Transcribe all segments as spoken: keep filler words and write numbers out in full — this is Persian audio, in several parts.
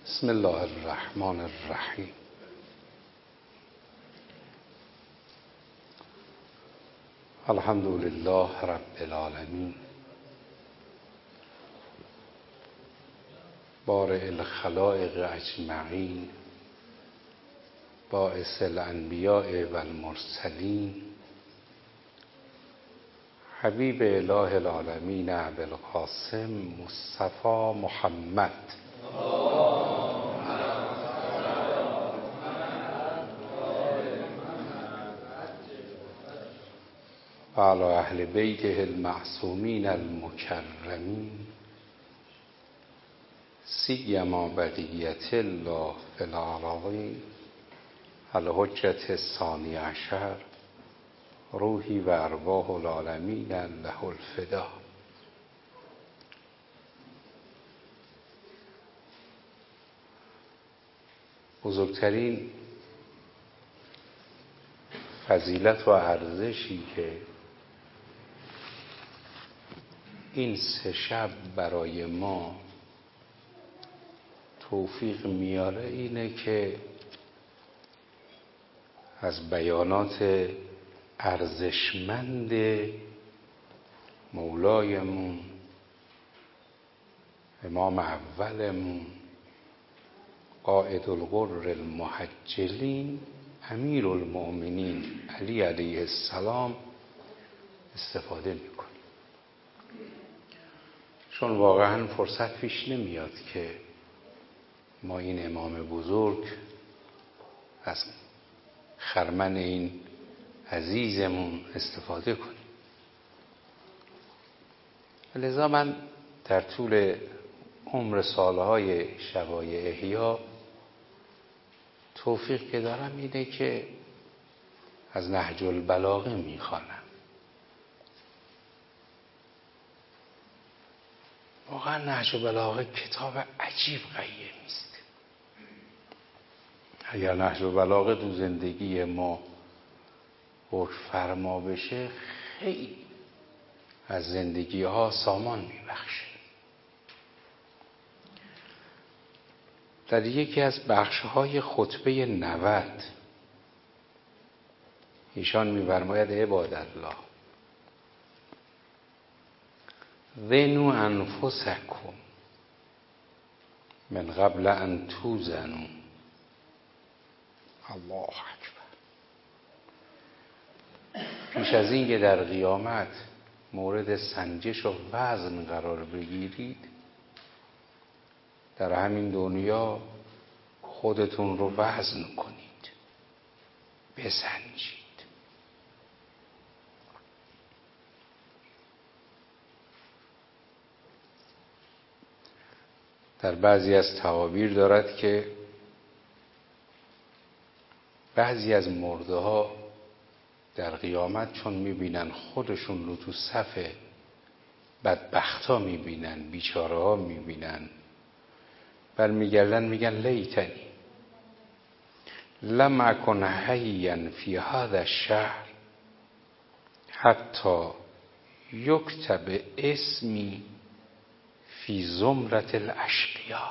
بسم الله الرحمن الرحیم. الحمد لله رب العالمین، بارئ الخلائق اجمعین، باعث الانبیاء و المرسلین، حبیب اله العالمین ابوالقاسم مصطفی محمد و علی اهل بیته المعصومین المکرمین، سیما بقیة الله فی الارضین الحجة الثانی عشر، روحی و ارواح العالمین له الفدا. بزرگترین فضیلت و ارزشی که این سه شب برای ما توفیق میاره اینه که از بیانات ارزشمند مولایمون، امام اولمون، قائد الغر المحجلین، امیر المؤمنین علی علیه السلام استفاده میکنیم، چون واقعا فرصت پیش نمیاد که ما این امام بزرگ از خرمن این عزیزمون استفاده کنیم. لذا من در طول عمر سالهای شبای احیا توفیق که دارم اینه که از نهج البلاغه میخوانم. واقعا نهج البلاغه کتاب عجیب قیمی است. اگر نهج البلاغه تو زندگی ما حکم فرما بشه، خیلی از زندگی ها سامان میبخشه. در یکی از بخش های خطبه نود ایشان می‌فرماید عبادالله ذنوا انفسکم من قبل ان توزنوا. الله اکبر. پیش از این که در قیامت مورد سنجش و وزن قرار بگیرید، در همین دنیا خودتون رو وزن کنید، بسنجید. در بعضی از تعابیر دارد که بعضی از مرده ها در قیامت چون میبینن خودشون رو تو صف بدبخت ها میبینن، بیچاره ها میبینن، برمیگردن میگن لیتنی لم اکن حیا فی هذا الشهر حتی یکتب اسمی فی زمرة الاشقیاء.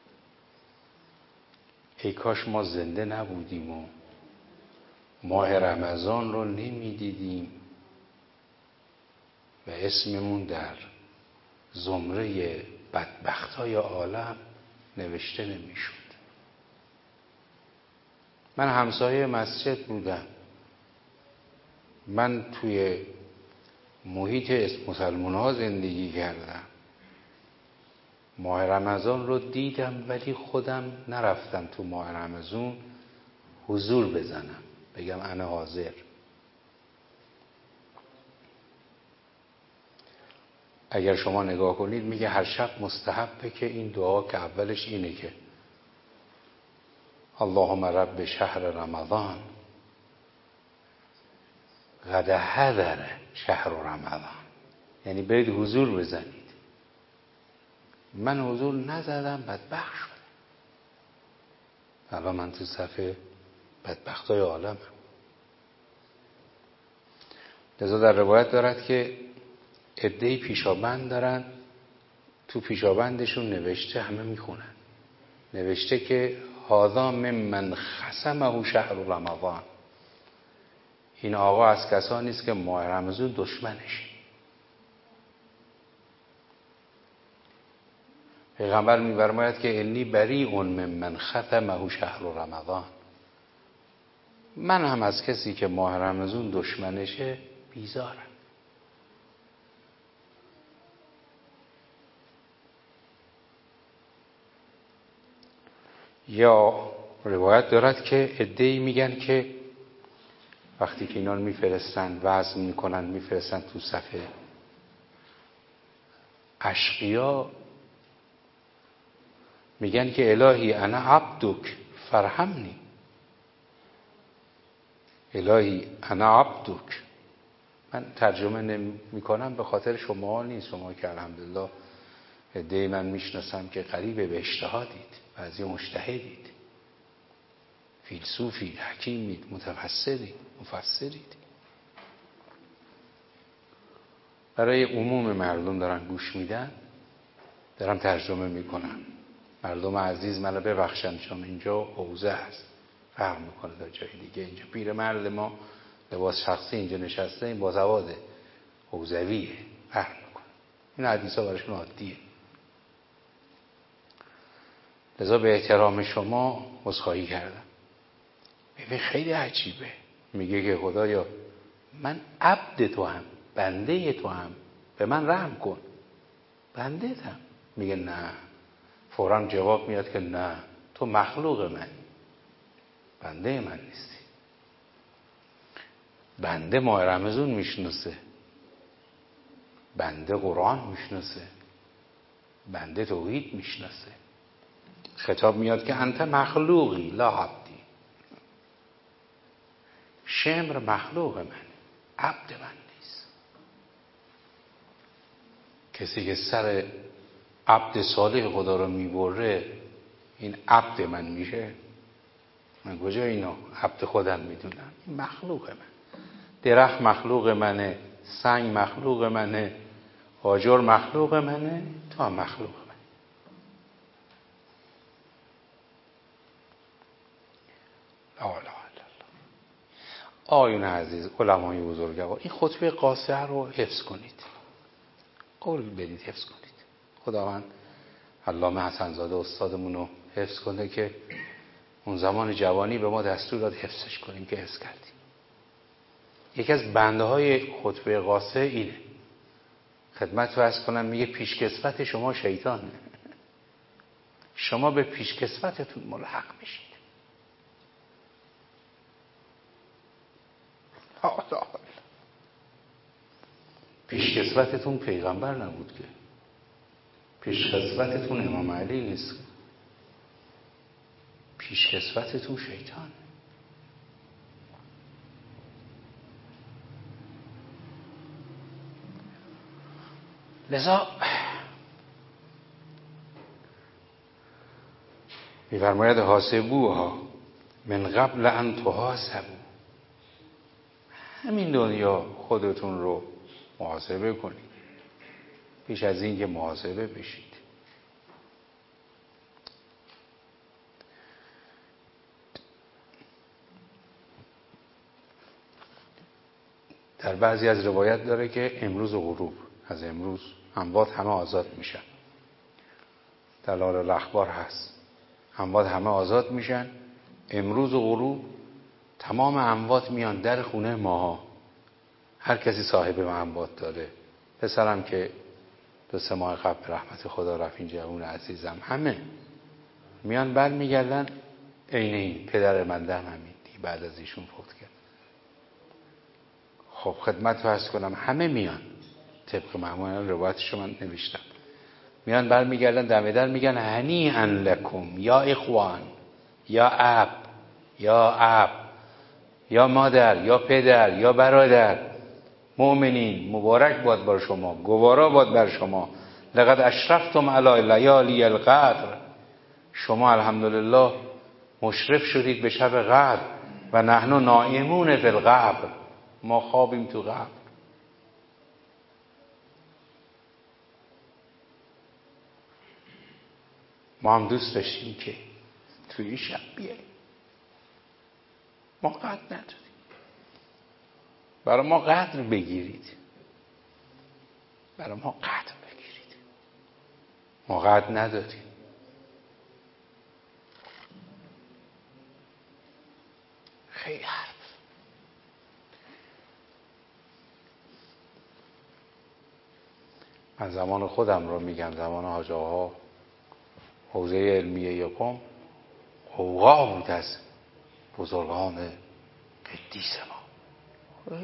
ای کاش ما زنده نبودیم و ماه رمضان رو نمیدیدیم و اسممون در زمره بدبختای عالم نوشته نمیشد. من همسایه مسجد بودم. من توی محیط مسلمان ها زندگی کردم. ماه رمضان رو دیدم ولی خودم نرفتم تو ماه رمضان حضور بزنم، بگم انا حاضر. اگر شما نگاه کنید میگه هر شب مستحبه که این دعا که اولش اینه که اللهم رب شهر رمضان قد حضر شهر رمضان، یعنی برید حضور بزنید. من حضور نزدم، بدبخت شدم. الان من تو صف بدبختای عالمم. لذا در روایت دارد که عده‌ای پیشابند دارن، تو پیشابندشون نوشته، همه میخونن نوشته که هذا ممن خصمه شهر رمضان، این آقا از کسانی است که ماه رمضان دشمنش. پیغمبر می‌فرماید که انی بریء ممن ختمه شهر رمضان، من هم از کسی که ماه رمضان دشمنشه بیزارم. یا روایت دارد که عده‌ای میگن که وقتی که اینا میفرستن وزن میکنن میفرستن تو صفحه اشقیا، میگن که الهی انا عبدک فرحمنی، الهی انا عبدک. من ترجمه نمی کنم به خاطر شما نیست، شما که الحمدلله عده‌ای من میشناسم که قریب به اجتهادید، بعضی مجتهدید، فیلسوفید، حکیمید، متفسرید، مفسرید. برای عموم مردم دارن گوش میدن، دارم ترجمه میکنم. مردم عزیز منو ببخشن چون اینجا حوزه هست، فرق میکنه تا جای دیگه. اینجا پیرمرد ما لباس شخصی اینجا نشسته، این با زواده حوزویه، فرق میکنه. این حدیثا براشون عادیه. لذا به احترام شما عذرخواهی کردم. ببین خیلی عجیبه، میگه که خدایا من عبد تو هم، بنده تو هم، به من رحم کن، بنده تم. میگه نه، فوراً جواب میاد که نه، تو مخلوق من، بنده من نیستی. بنده ماه رمضان میشناسه، بنده قرآن میشناسه، بنده توحید میشناسه. خطاب میاد که انت مخلوقی لا عبدی، شمر مخلوق من، عبد من نیست. کسی که سر عبد صالح خدا رو میبره این عبد من میشه؟ من کجا اینو عبد خودم میدونم؟ این مخلوق من. درخت مخلوق منه، سنگ مخلوق منه، آجر مخلوق منه، تو هم مخلوق من. لا لا لا. آیون عزیز، علمای بزرگوار، این خطبه قاصه رو حفظ کنید، قول بدید حفظ کنید. خداوند علامه حسن زاده استادمون رو حفظ کنه که اون زمان جوانی به ما دستور داد حفظش کنیم که حفظ کردیم. یکی از بنده های خطبه قاصه اینه، خدمت فرض کنم، میگه پیشکسوت شما شیطانه، شما به پیشکسوتتون ملحق میشید. پیشکسوتتون پیغمبر نبود که، پیشکسوتتون امام علی نیست، پیشکسوتتون شیطان. لذا می‌فرماید حاسبوها من قبل ان تحاسبوا، همین دنیا خودتون رو محاسبه کنید پیش از این که محاسبه بشید. در بعضی از روایت داره که امروز غروب، از امروز اموات همه آزاد میشن، دلال الاخبار هست، اموات همه آزاد میشن. امروز غروب تمام اموات میان در خونه ماها، هر کسی صاحب اموات داره، پسرم که دو سه ماه قبل رحمت خدا رفت، این جوون عزیزم، همه میان بر میگردن عین این پدر من دم همین بعد از ایشون فوت کرد. خب خدمت فرض کنم همه میان، طبق معمول روایتشو من نوشتم، میان بر میگردن دم در میگن هنیئا لکم یا اخوان یا اب یا اب یا مادر یا پدر یا برادر، مؤمنین مبارک باد بر شما، گوارا باد بر شما، لقد اشرفتم علی لیالی القدر، شما الحمدلله مشرف شدید به شب قدر و نحن نائمون فی القبر، ما خوابیم تو قبر. ما هم دوست داشتیم که توی این شب بیاییم. ما قدر نداریم، برای ما قدر بگیرید، برای ما قدر بگیرید. ما قدر نداریم. خیلی حرف. من زمان خودم رو میگم، زمان حاج آقا حوزه علمیه یکم غوغا بود از بزرگان قدیس ما.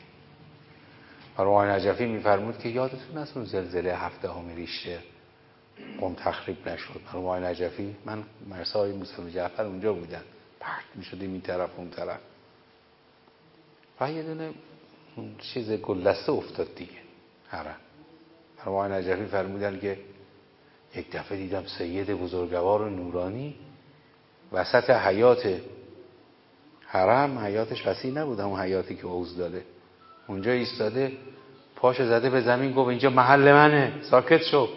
آقای نجفی میفرمود که یادتون هست اون زلزله هفدهم ریشتر قم تخریب نشد. آقای نجفی، من مرسای موسی جعفر اونجا بودن، پرت میشدیم این طرف اون طرف و یه دونه چیز گلدسته افتاد دیگه حرم. آقای نجفی فرمودن که یک دفعه دیدم سید بزرگوار و نورانی وسط حیات حرم، حیاتش وسیع نبود، اون حیاتی که عوض داده، اونجا ایستاده، پاش زده به زمین، گفت اینجا محل منه، ساکت شو.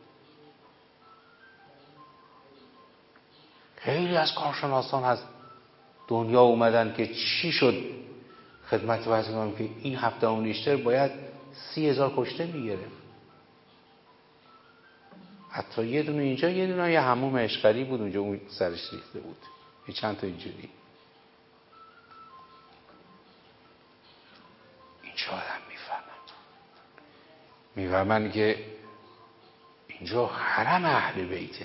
خیلی از کارشناسان از دنیا اومدن که چی شد، خدمت عرض کنم که این هفدهم ریشتر باید سی هزار کشته میگرفت. حتی یه دونه اینجا، یه دونه یه حموم اشقری بود اونجا، اون سرش ریخته بود، یه چند تا اینجوری. اینجا آدم میفهمند میفهمند که اینجا حرم اهل بیته.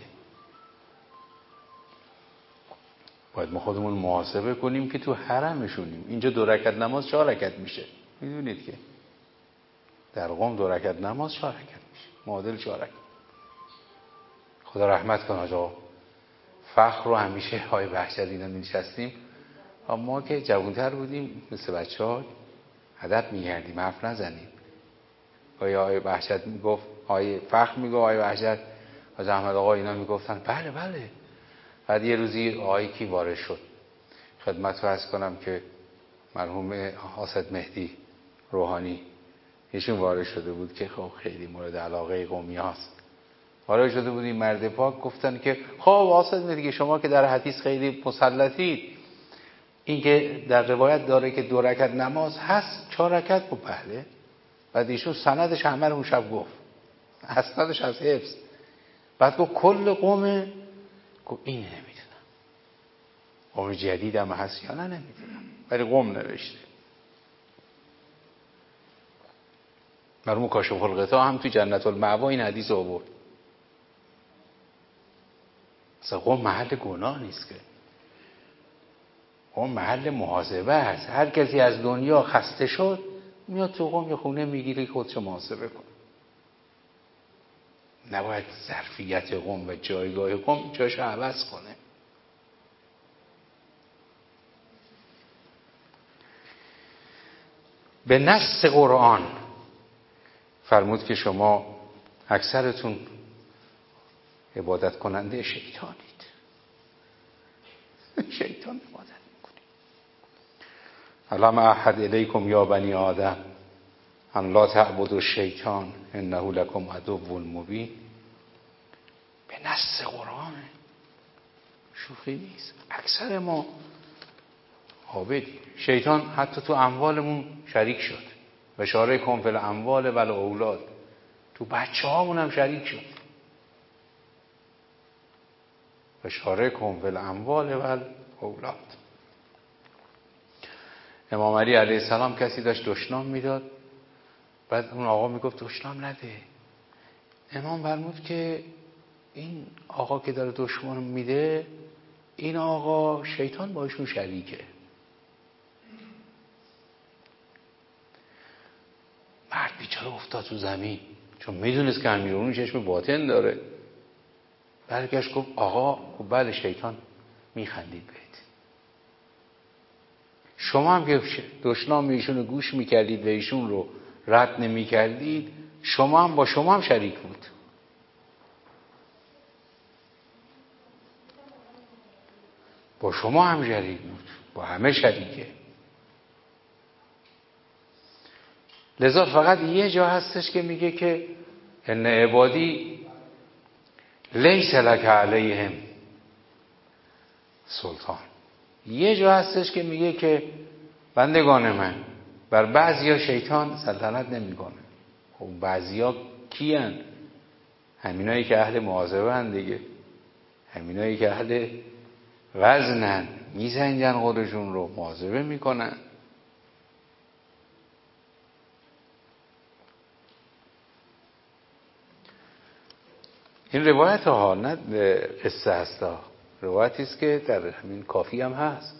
باید ما خودمون محاسبه کنیم که تو حرمشونیم. اینجا دو رکعت نماز چهار رکعت میشه، میدونید که در قم دو رکعت نماز چهار رکعت میشه، معادل چهار رکعت. خدا رحمت کنه آقا فخر رو همیشه های وحشت اینا نشستیم، ما که جوانتر بودیم مثل بچه ها هدف میگردیم، حرف نزنیم. آیا آقای وحشت میگفت، آقای فخر میگفت، آقای وحشت، آقای احمد آقا اینا میگفتن بله بله. بعد یه روزی آقای کی وارد شد، خدمت رو عرض کنم که مرحوم حاسد مهدی روحانی ایشون وارد شده بود که خب خیلی مورد علاقه قومی هاست. وارد شده بود این مرد پاک، گفتن که خب حاسد مهدی شما که در حدیث خیلی مسلطید، این که در روایت داره که دو رکعت نماز هست چهار رکعت بود. بله. بعد ایشون سندش همه رو اون شب گفت، اسندش از حفظ. بعد گفت کل قومه، گفت این نمیدونم قوم جدید هم هست یا نه نمیدونم، ولی قوم نوشته. مرحوم کاشف الغطا هم تو جنت المأوا این حدیث رو آورد. اصلا قوم محل گناه نیست که، قوم محل محاسبه است. هر کسی از دنیا خسته شد میاد تو قوم یه خونه میگیره که خودشو محاسبه کنه. نباید ظرفیت قوم و جایگاه قوم جاشو عوض کنه. به نص قرآن فرمود که شما اکثرتون عبادت کننده شیطانید. شیطان عبادت میکنید. علم احد الیکم یا بنی آدم ان لا تعبدوا الشیطان انه لکم عدو مبین. به نص قرآن، شوخی نیست. اکثر ما عابدیم. شیطان حتی تو اموالمون شریک شد، بشارکم فی الاموال و الاولاد، تو بچه هامون هم شریک شد، بشارکم فی الاموال و الاولاد. امام علی علیه السلام کسی داشت دشنام میداد، بعد اون آقا میگفت دشنام نده. امام فرمود که این آقا که داره دشنام میده، این آقا شیطان باشون شریکه. مرد بیچاره افتاد تو زمین، چون میدونست که امیرالمومنین چشم باطن داره. برگشت گفت آقا خب بله شیطان میخندید بهت. شما هم که دشنام ایشون رو گوش میکردید و ایشون رو رد نمیکردید، شما هم با شما هم شریک بود. با شما هم شریک بود، با همه شریکه. لذا فقط یه جا هستش که میگه که ان عبادی لیس لک علیهم سلطان. یه جا هستش که میگه که بندگان من بر بعضیا شیطان سلطنت نمیکنه. خب بعضیا کیان؟ همینایی که اهل مواظبه ان دیگه، همینایی که اهل وزنن، میسنجن خودشون رو، مواظبه میکنن. این روایت ها نه قصه هست ها، روایتی است که در همین کافی هم هست.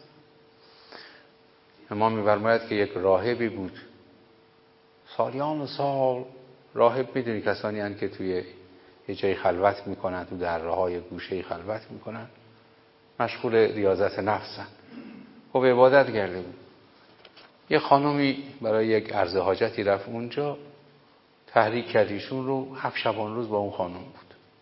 امام می‌فرماید که یک راهبی بود، سالیان سال راهب، میدونی کسانی هستند که توی یه جای خلوت میکنن، تو دره‌های گوشه خلوت میکنن، مشغول ریاضت نفسن. خب عبادت کرده بود. یه خانومی برای یک عرض حاجتی رفت اونجا، تحریک کرد ایشون رو، هفت شبان روز با اون خانم بود.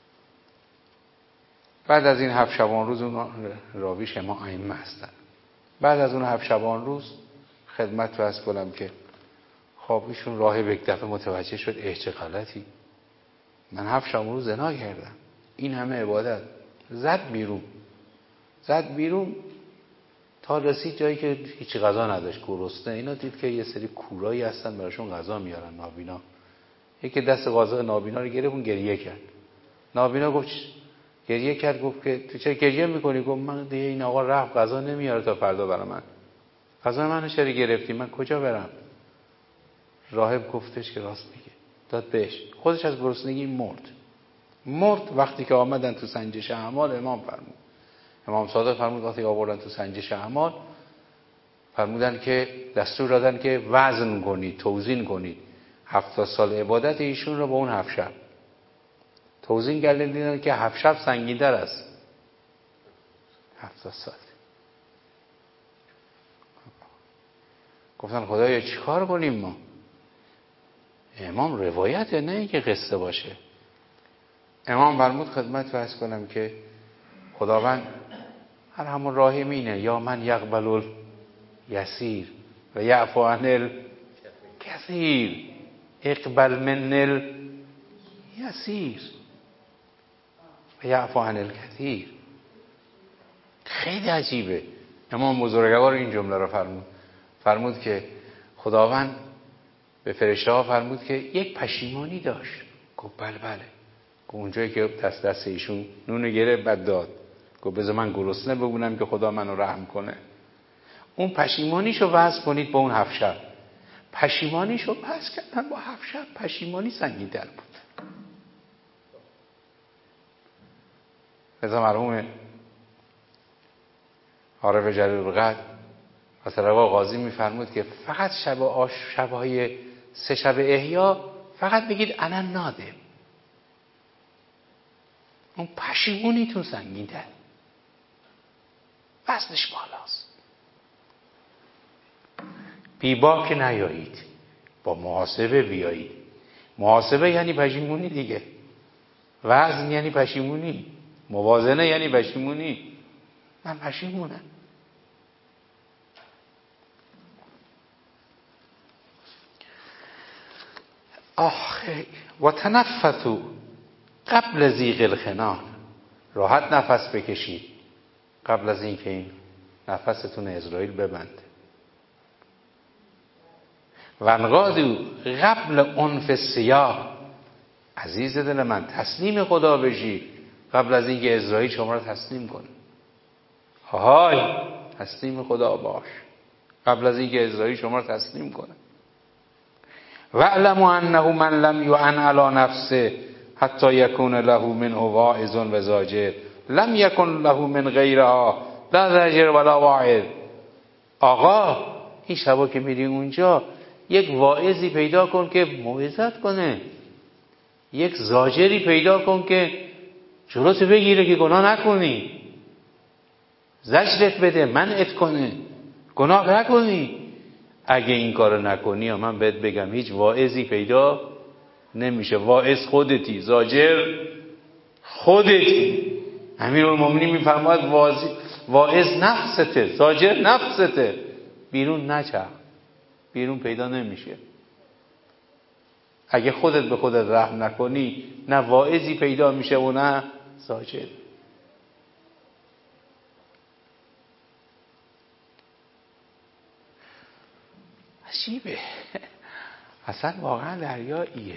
بعد از این هفت شبان روز، اون راویش ما ائمه هستن، بعد از اون هفت شبان روز خدمت رو عرض کنم که خب ایشون راهب یک دفعه متوجه شد اه چه غلطی، من هفت شبان روز زنا کردم، این همه عبادت. زد بیرون زد بیرون تا رسید جایی که هیچ غذا نداشت، گرسنه. اینا دید که یه سری کورایی هستن براشون غذا میارن، نابینا. یکی دست غذا نابینا رو گرفت، اون گریه کرد. نابینا گفت گریه کرد، گفت که تو چه گریه میکنی؟ گفت من دیگه این آقا رفت غذا نمیاره تا فردا برای من، غذا منو چرا گرفتی؟ من کجا برم؟ راهب گفتش که راست میگه، داد بهش. خودش از گرسنگی مرد. مرد وقتی که آمدن تو سنجش اعمال، امام فرمود، امام صادق فرمود وقتی آوردن تو سنجش اعمال، فرمودن که دستور دادن که وزن کنید، توزین کنید هفتاد سال عبادت ایشون رو با اون هفت شب. توزین کردن، دیدن که هفت شب سنگین‌تر است هفتاد سال. گفتن خدایا چیکار کنیم ما؟ امام روایته، نه اینکه قصه باشه. امام فرمود خدمت عرض کنم که خداوند هر همون راحمینه، یا من یقبل الیسیر و یعفو عن الکثیر، اقبل من الیسیر و یعفو عن الکثیر. خیلی عجیبه. امام بزرگوار این جمله رو فرمود، فرمود که خداوند به فرشته ها فرمود که یک پشیمانی داشت. گفت بله بله. گفت اونجایی که دست دست ایشون نون گرفت بعد داد، گفت بذار من گرسنه بمونم که خدا منو رحم کنه. اون پشیمانیشو وصل کنید با اون هفت شب. پشیمانیشو پس کردن با هفت شب، پشیمانی سنگین‌تر بود. مثلا مرحوم عارف جلیل القدر مثلا قاضی میفرمود که فقط شب آش شبهای سه شب احیا فقط بگید انا نادم، اون پشیمونیتون سنگین‌تر، وزنش بالاست. بی باک نیایید، با محاسبه بیایید. محاسبه یعنی پشیمونی دیگه، وزن یعنی پشیمونی، موازنه یعنی پشیمونی. من پشیمونم. آخه و تنفسوا قبل زیغ الخنان، راحت نفس بکشید قبل از اینکه این نفستون اسرائیل ببنده. و انقادوا قبل عنف السیاه، عزیز دل من تسلیم خدا بشی قبل از اینکه اسرائیل شما رو تسلیم کنه. های تسلیم خدا باش قبل از اینکه اسرائیل شما رو تسلیم کنه. و اعلموا انه من لم یعن علی نفسه حتی یکون له منه واعظ و زاجر لم یکن له من غیرها لا زاجر ولا واعظ. آقا این شبا که میری اونجا یک واعظی پیدا کن که موعظت کنه، یک زاجری پیدا کن که جلوت بگیره که گناه نکنی، زجرت بده، منعت کنه، گناه نکنی. اگه این کارو نکنی من بهت بگم هیچ واعظی پیدا نمیشه. واعظ خودتی، زاجر خودتی. امیرالمومنین میفرماید واعظ نفسته، زاجر نفسته. بیرون نچرخ، بیرون پیدا نمیشه. اگه خودت به خودت رحم نکنی نه واعظی پیدا میشه و نه زاجر. عجیبه اصلا واقعا دریاییه.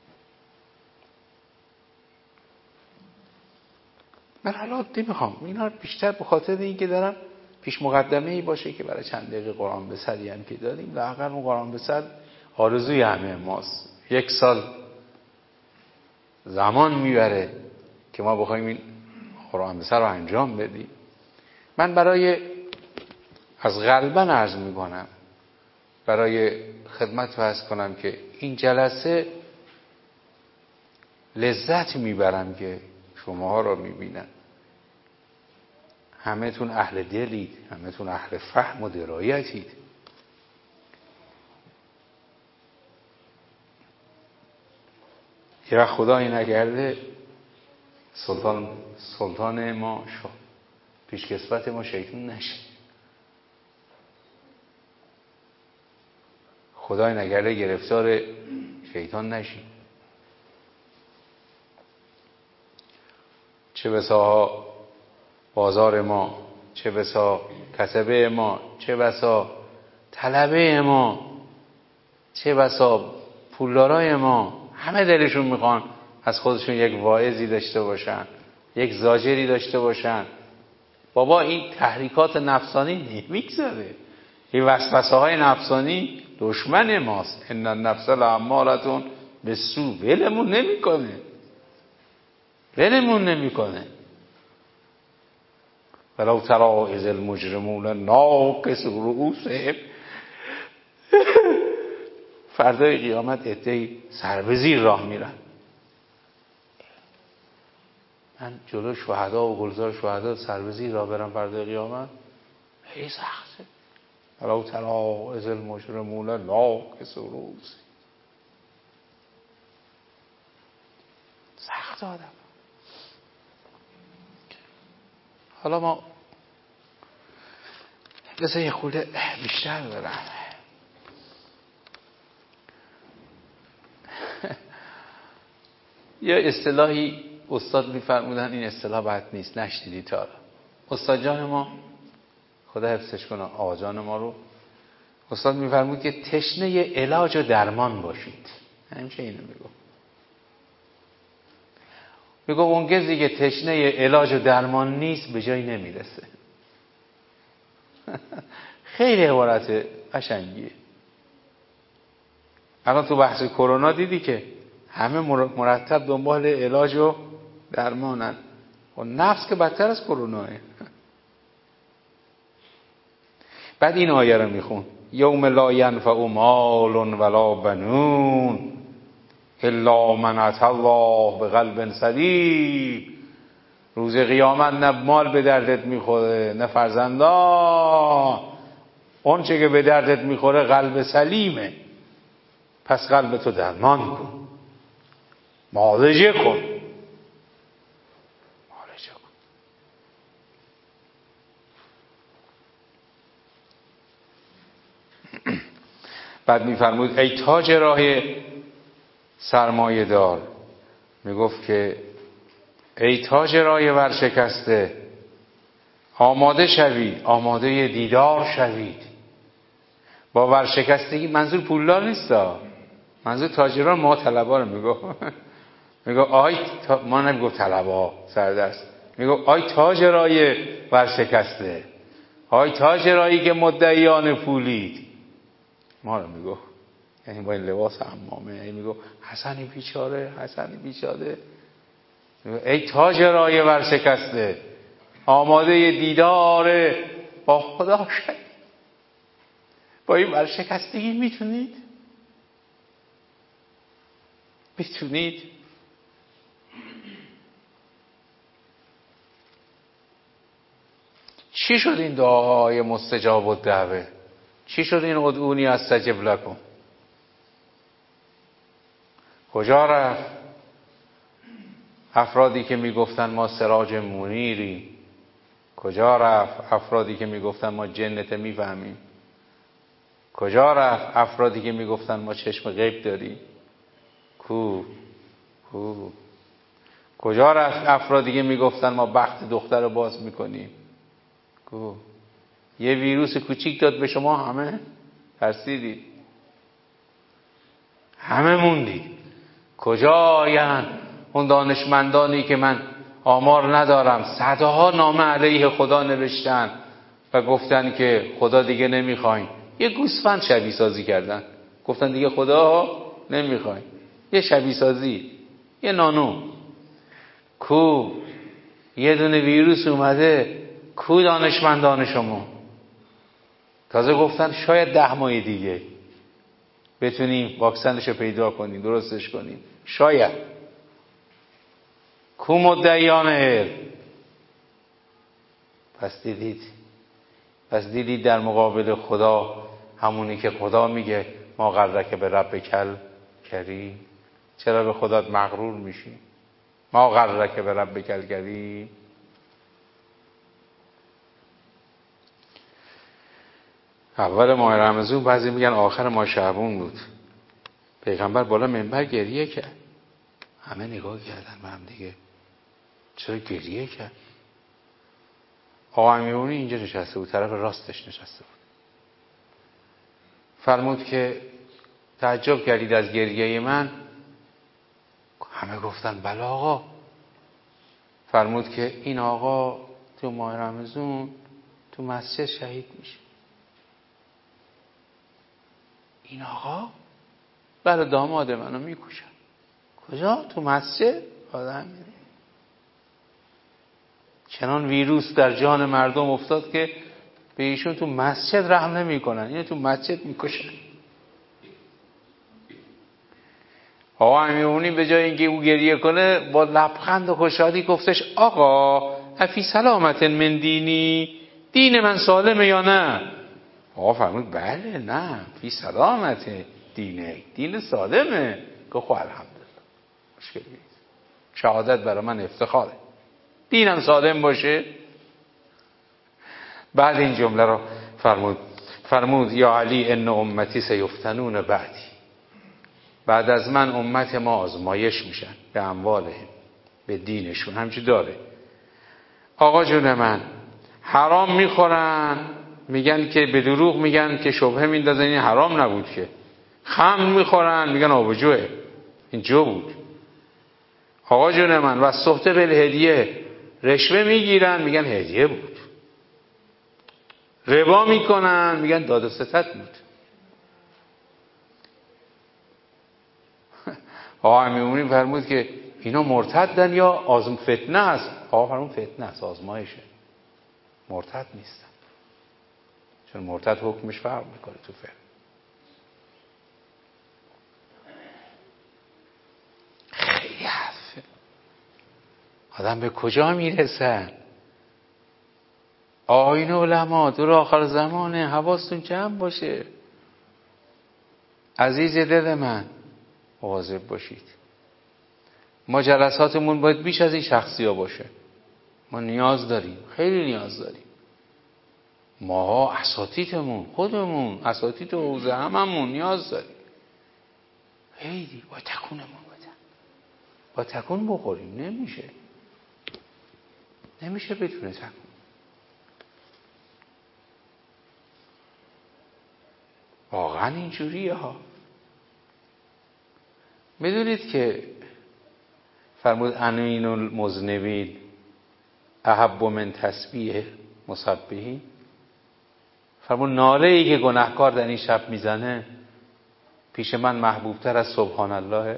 من حالا نمیخوام اینا بیشتر به خاطر اینکه دارم پیش مقدمه ای باشه که برای چند دقیقه قرآن به سری هم که دادیم لااقل اون قرآن به سر آرزوی همه ماست. یک سال زمان میبره که ما بخوایم این قرآن به سر رو انجام بدیم. من برای از قلبا عرض میکنم برای خدمت فرض کنم که این جلسه لذت میبرم که شماها رو میبینم. همه تون اهل دلید، همه تون اهل فهم و درایتید. یه وقت خدایی نکرده سلطان سلطان ما شو پیشکسوت ما شیطان نشه. خدای نکرده گرفتار شیطان نشیم. چه بسا بازار ما، چه بسا کسبه ما، چه بسا طلبه ما، چه بسا پولدارای ما، همه دلشون میخوان از خودشون یک واعظی داشته باشن، یک زاجری داشته باشن. بابا این تحریکات نفسانی نمیگذاره. این وسوسه های نفسانی دشمن ماست. ان النفس لامارة بالسوء. ولمون نمیکنه ولمون نمیکنه. ولو تری اذ المجرمون ناکسوا رؤوسهم. فردای قیامت عده‌ای سر به زیر راه میرن. من جلو شهدا و گلزار شهدا سر به زیر راه برم فردای قیامت خیلی سخته. ولو تری اذ المجرمون ناکسوا رؤوسهم. سخت آدم. حالا ما بذار یه خورده بیشتر برم. یه اصطلاحی استاد می‌فرمودن این اصطلاح بد نیست نشنیدی تا حالا. استاد جان ما خدا حفظش کنه آقا جان ما رو استاد می‌فرمود که تشنه علاج و درمان باشید. همیشه اینو میگم. میگم اون کسی که تشنه علاج و درمان نیست به جایی نمیرسه. خیلی عبارت قشنگیه. الان تو بحث کرونا دیدی که همه مرتب دنبال علاج و درمانن. و نفس که بدتر از کروناه. بعد این آیه رو میخون یوم لا ینفع مال ولا بنون الا من اتى الله بقلب سلیم. روز قیامت نه مال به دردت میخوره نه فرزندان. اون چه که به دردت میخوره قلب سلیمه. پس قلب تو درمان کن، معالجه کن معالجه کن. بعد میفرمود ای تاج راه سرمایه دار. میگفت که ای تاج راه ورشکسته آماده شوید، آماده دیدار شوید. با ورشکستگی منظور پولدار نیستا، منظور تاجران ما طلبا رو میگو. میگو آی تا... ما نمیگو طلبا سردست، میگو آی تاجرای ورشکسته، آی تاجرایی که مدعیان پولید. ما رو میگو یعنی با این لباس حمامه. یعنی میگو حسنی بیچاره حسنی بیچاره. ای تاجرای ورشکسته آماده دیدار با خدا شد. با این ورشکستگی میتونید میتونید چی شد این دعاهای مستجاب الدعوه؟ چی شد این ادعونی استجب لکم؟ کجا رفت افرادی که میگفتن ما سراج منیری؟ کجا رفت افرادی که میگفتن ما جنت میفهمیم؟ کجا رفت افرادی که میگفتن ما چشم غیب داریم؟ کو کو کجا رفت افراد دیگه میگفتن ما بخت دختر رو باز میکنیم؟ کو یه ویروس کوچیک داد به شما، همه ترسیدید، همه موندید. کجا آین اون دانشمندانی که من آمار ندارم صدها نامه علیه خدا نوشتن و گفتن که خدا دیگه نمیخواین، یه گوسفند شبیه سازی کردن، گفتن دیگه خدا نمیخواین، یه شبیه سازی، یه نانو. کو یه دونه ویروس اومده، کو دانشمندان شما؟ تازه گفتن شاید ده ماه دیگه بتونیم واکسنش رو پیدا کنیم، درستش کنیم، شاید. کو مدعیان علم؟ پس دیدید پس دیدید در مقابل خدا همونی که خدا میگه ما غرک به رب کل کریم، چرا به خدا مغرور میشی؟ ما غرک به رب کل کریم. اول ماه رمضان، بعضی میگن آخر ماه شعبان بود، پیغمبر بالا منبر گریه کرد، همه نگاه کردن به هم دیگه، چرا گریه کرد؟ آقا امیرالمومنین اینجا نشسته بود، طرف راستش نشسته بود. فرمود که تعجب کردید از گریه من؟ همه گفتن بله آقا. فرمود که این آقا تو ماه رمضان تو مسجد شهید میشه. این آقا برای داماد منو میکشن. کجا؟ تو مسجد؟ آدم میره. چنان ویروس در جان مردم افتاد که به ایشون تو مسجد رحم نمی کنن، اینو تو مسجد میکشن. آقا امیرالمومنین به جای اینکه او گریه کنه با لبخند و خوشحالی گفتش آقا افی سلامت من دینی، دین من سالمه یا نه؟ آقا فرمود بله، نه فی سلامت دینه، دین سالمه. گفت خب الحمدلله، مشکلی نیست، شهادت برای من افتخاره، دینم سالم باشه. بعد این جمله رو فرمود فرمود یا علی ان امتی سیفتنون بعدی، بعد از من امت ما آزمایش میشن به اموالهم، به دینشون. همچی داره آقا جون من، حرام میخورن، میگن که به دروغ میگن که شبهه میندازن این حرام نبود که. خمر میخورن، میگن آبجوه، این جو بود. آقا جون من و صحبت بالهدیه، رشوه میگیرن، میگن هدیه بود. ربا میکنن، میگن داد و ستد بود. آقا امیرالمومنین فرمود که اینا مرتدن یا آزم فتنه است؟ آقا فرمود فتنه است، آزمایشه، مرتد نیستن، چون مرتد حکمش فرق میکنه تو فقه. خیلی حرفه، آدم به کجا میرسن؟ آیین علما دور آخر زمانه، حواستون جمع باشه. عزیز دل من مواظب باشید. ما جلساتمون باید بیش از این شخصی ها باشه. ما نیاز داریم، خیلی نیاز داریم. ما اساتیدمون، خودمون اساتید و حوزه هممون نیاز داریم. خیلی با تکونمون باید با تکون بخوریم. نمیشه نمیشه بدون تکون. واقعا اینجوریه ها. میدونید که فرمود انین المذنبین احب من تسبیح مسبحین، فرمود ناله ای که گناهکار در این شب میزنه پیش من محبوبتر از سبحان الله.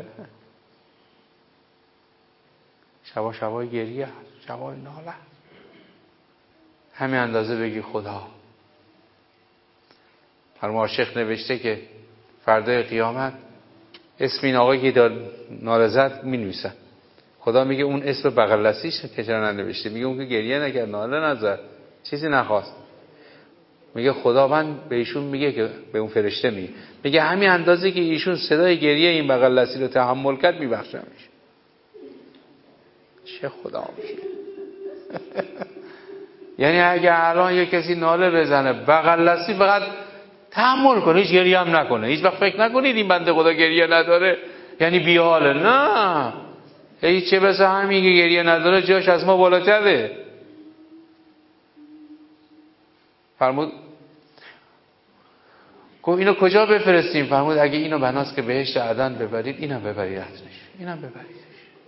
شبا شبای گریه، شبای ناله، همین اندازه بگی خدا. فرمود عاشق نوشته که فردای قیامت اسم این آقایی که دار ناله زد می نویسن، خدا میگه اون اسم بغل دستیش که چرا ننوشته؟ میگه اون که گریه نکرد، ناله نزد، چیزی نخواست. میگه خداوند به ایشون میگه که به اون فرشته میگه میگه همین اندازه که ایشون صدای گریه این بغل دستی رو تحمل کرد میبخشمش. چه خدا میشه. یعنی اگه الان یه کسی ناله بزنه بغل دستی فقط تحمل کنه، هیچ گریه هم نکنه، هیچ وقت فکر نکنید این بنده خدا گریه نداره یعنی بی‌حاله. نه، هیچ چه بسه همین که گریه نداره جاش از ما بالاتره. فرمود گفت اینو کجا بفرستیم؟ فرمود اگه اینو بناست که بهشت عدن ببرید، اینم ببرید اتنش، اینم ببریدش،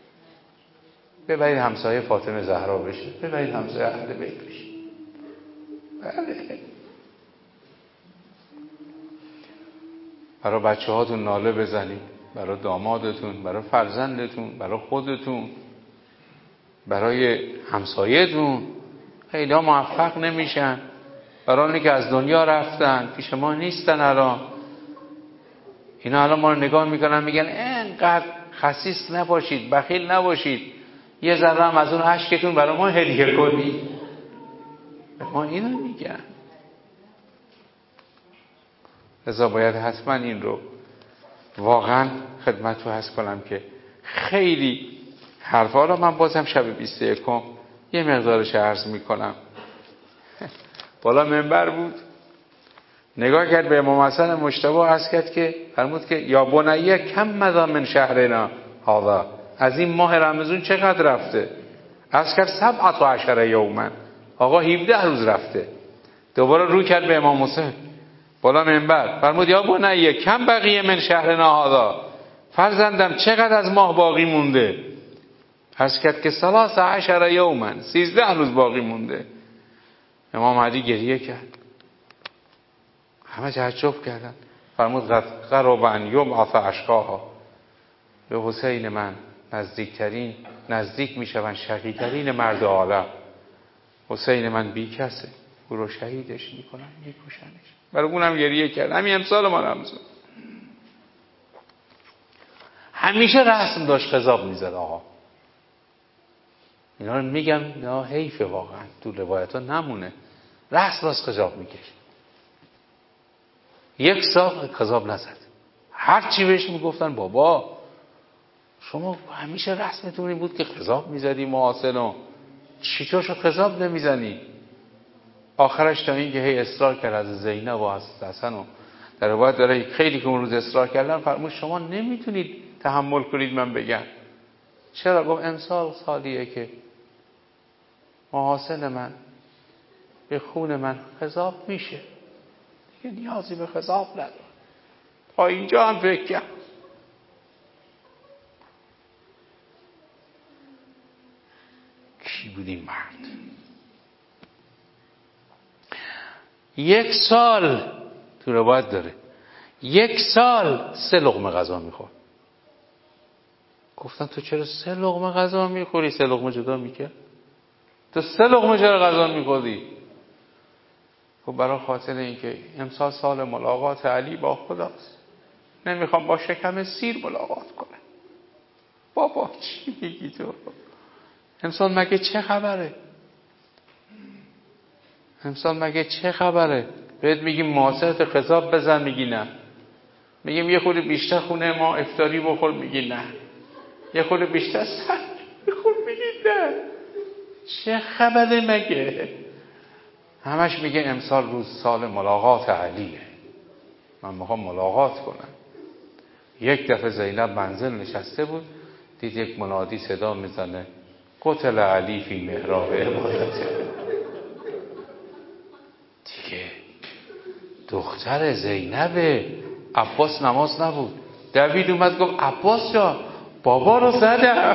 ببرید همسایه فاطمه زهرا بشه، ببرید همسایه اهل بیت بشه. بله. برای بچه هاتون ناله بزنید، برای دامادتون، برای فرزندتون، برای خودتون، برای همسایه‌تون. خیلی ها موفق نمیشن، برای اونی که از دنیا رفتن پیش ما نیستن. الان اینا الان ما رو نگاه میکنن میگن اینقدر خسیس نباشید، بخیل نباشید، یه ذره هم از اون اشکتون برای ما هدیه کنید. ما اینو میگن. لذا باید حتما این رو واقعا خدمت رو هست کنم که خیلی حرفا رو من بازم شب بیست و یکم یه مقدارش عرض میکنم. بالا منبر بود، نگاه کرد به امام حسن مجتبی، عرض کرد که فرمود که یا بنیه کم مضی من شهرنا هذا، از این ماه رمضان چقدر رفته؟ عرض کرد سبعة عشر یوما، آقا هفده روز رفته. دوباره رو کرد به امام حسین بالا منبر، فرمود یا بنیه کم بقیه من شهرنا هذا، فرزندم چقدر از ماه باقی مونده؟ عرض کرد که ثلاث عشر یوما، سیزده روز باقی مونده. امام علی گریه کرد، همه تعجب کردن. فرمود قد قرب ان یبعث اشقاها، به حسین من نزدیکترین نزدیک میشون شقی‌ترین مرد عالم. حسین من بی کسه، او رو شهیدش میکنن، میکشنش. برای اونم گریه کرد. همین امسال ما رمضان همیشه رسم داشت خضاب میزد. آقا اینا رو میگم، نه حیفه واقعا، تو روایت ها نمونه. رسم داشت خضاب میکشد. یک سال خضاب نزد. هر چی بهش میگفتن بابا شما همیشه رسمتون این بود که خضاب میزدی محاسنو، چطور شو خضاب نمیزنی؟ آخرش تا این که هی اصرار کرد از زینب و از حسن و در روایت داره خیلی که اون روز اصرار کردن، فرمود شما نمیتونید تحمل کنید من بگم. چرا؟ گفت امسال سالیه که محاسن من به خون من خضاب میشه، دیگه نیازی به خضاب نداره. تا اینجا هم فکر کرد. کی بود این مرد؟ یک سال تو روایت داره یک سال سه لقمه غذا میخورد. گفتن تو چرا سه لقمه غذا میخوری؟ سه لقمه جدا میکرد. تو سه لقمه چرا غذا میخوری؟ خب برای خاطر اینکه امسال سال ملاقات علی با خداست، نمیخوام با شکم سیر ملاقات کنه. بابا چی میگی تو؟ امسال مگه چه خبره؟ امسال مگه چه خبره؟ بهت میگیم معاصرت خضاب بزن، میگی نه. میگیم یه خورده بیشتر خونه ما افطاری بخور، میگی نه. یه خورده بیشتر سر بخور، میگی نه. چه خبره مگه؟ همش میگه امسال روز سال ملاقات علیه، من میخوام ملاقات کنم. یک دفعه زینب منزل نشسته بود، دید یک منادی صدا میزنه قتل علی فی محراب عبادته. دیگه دختر زینب، عباس نماز نبود، دوید اومد گفت عباس جان بابا رو زدم.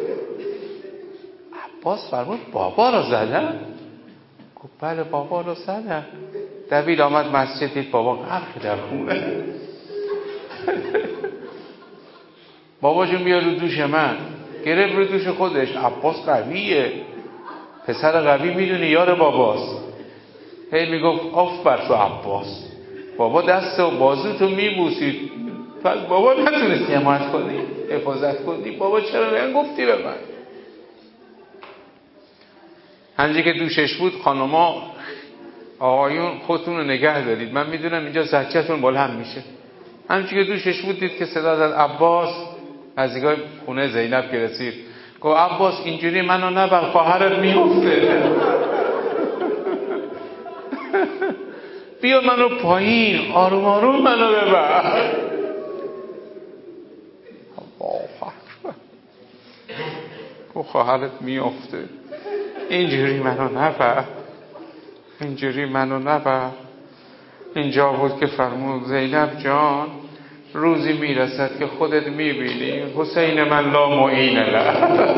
عباس فرمود بابا رو زدم؟ گفت بله بابا رو زدم. دوید آمد مسجد، دید بابا غرق در خونه. بابا جون بیا رو دوش من، گرفت رو دوش خودش. عباس قویه، پسر قوی میدونی یار باباست. هی میگفت آف بر تو عباس، بابا دست و بازوتو میبوسید، پس بابا نتونستی حمایت کنی، حفاظت کنی. بابا چرا من گفتی به من؟ همینجوری که دوشش بود، خانوما آقایون خودتون رو نگه دارید، من میدونم اینجا زجتون بلند میشه. همینجوری که دوشش بود دید که صدا زد عباس، از دیگه خونه زینب که رسید گفت عباس اینجوری منو نبر، خواهرت میفته. بیا منو پایین، آروم آروم منو ببر. خواهرت میفته. اینجوری منو نبر، اینجوری منو نبر. اینجا بود که فرمود زینب جان روزی میرسد که خودت میبینی حسین من لا معین له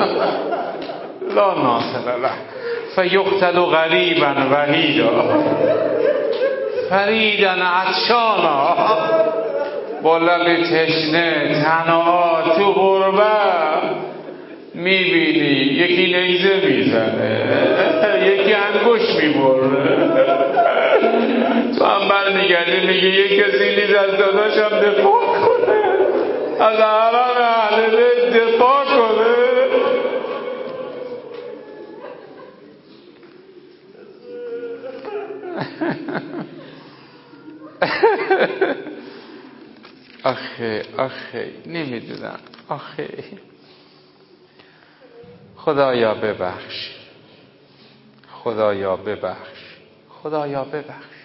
لا ناصر له فیقتل غریبا وحیدا فریدا عطشانا، با لب تشنه تنها تو غربت میبینی یکی نیزه میزنه یکی انگوش میبره، تو هم برمیگردی میگه یک کسی نیز از داداشم دفاع کنه، از حرم اهل بیت دفاع کنه. آخه آخه نمیدونم، آخه خدایا ببخش، خدایا ببخش، خدایا ببخش.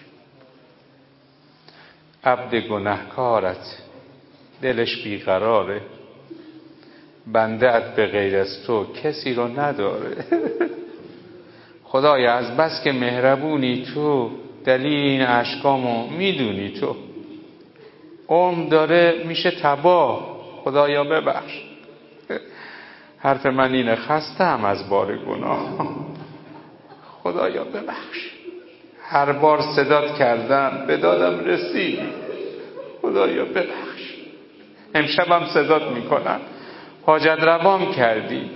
عبد گناهکارت دلش بیقراره، بنده‌ات به غیر از تو کسی رو نداره. خدایا از بس که مهربونی تو، دلیل این اشکامو میدونی تو، عمر داره میشه تباه. خدایا ببخش. حرف من اینه، خستم از بار گناه. خدایا ببخش. هر بار صدات کردم به دادم رسید. خدایا ببخش. امشبم صدات میکنم، حاجت روام کردی،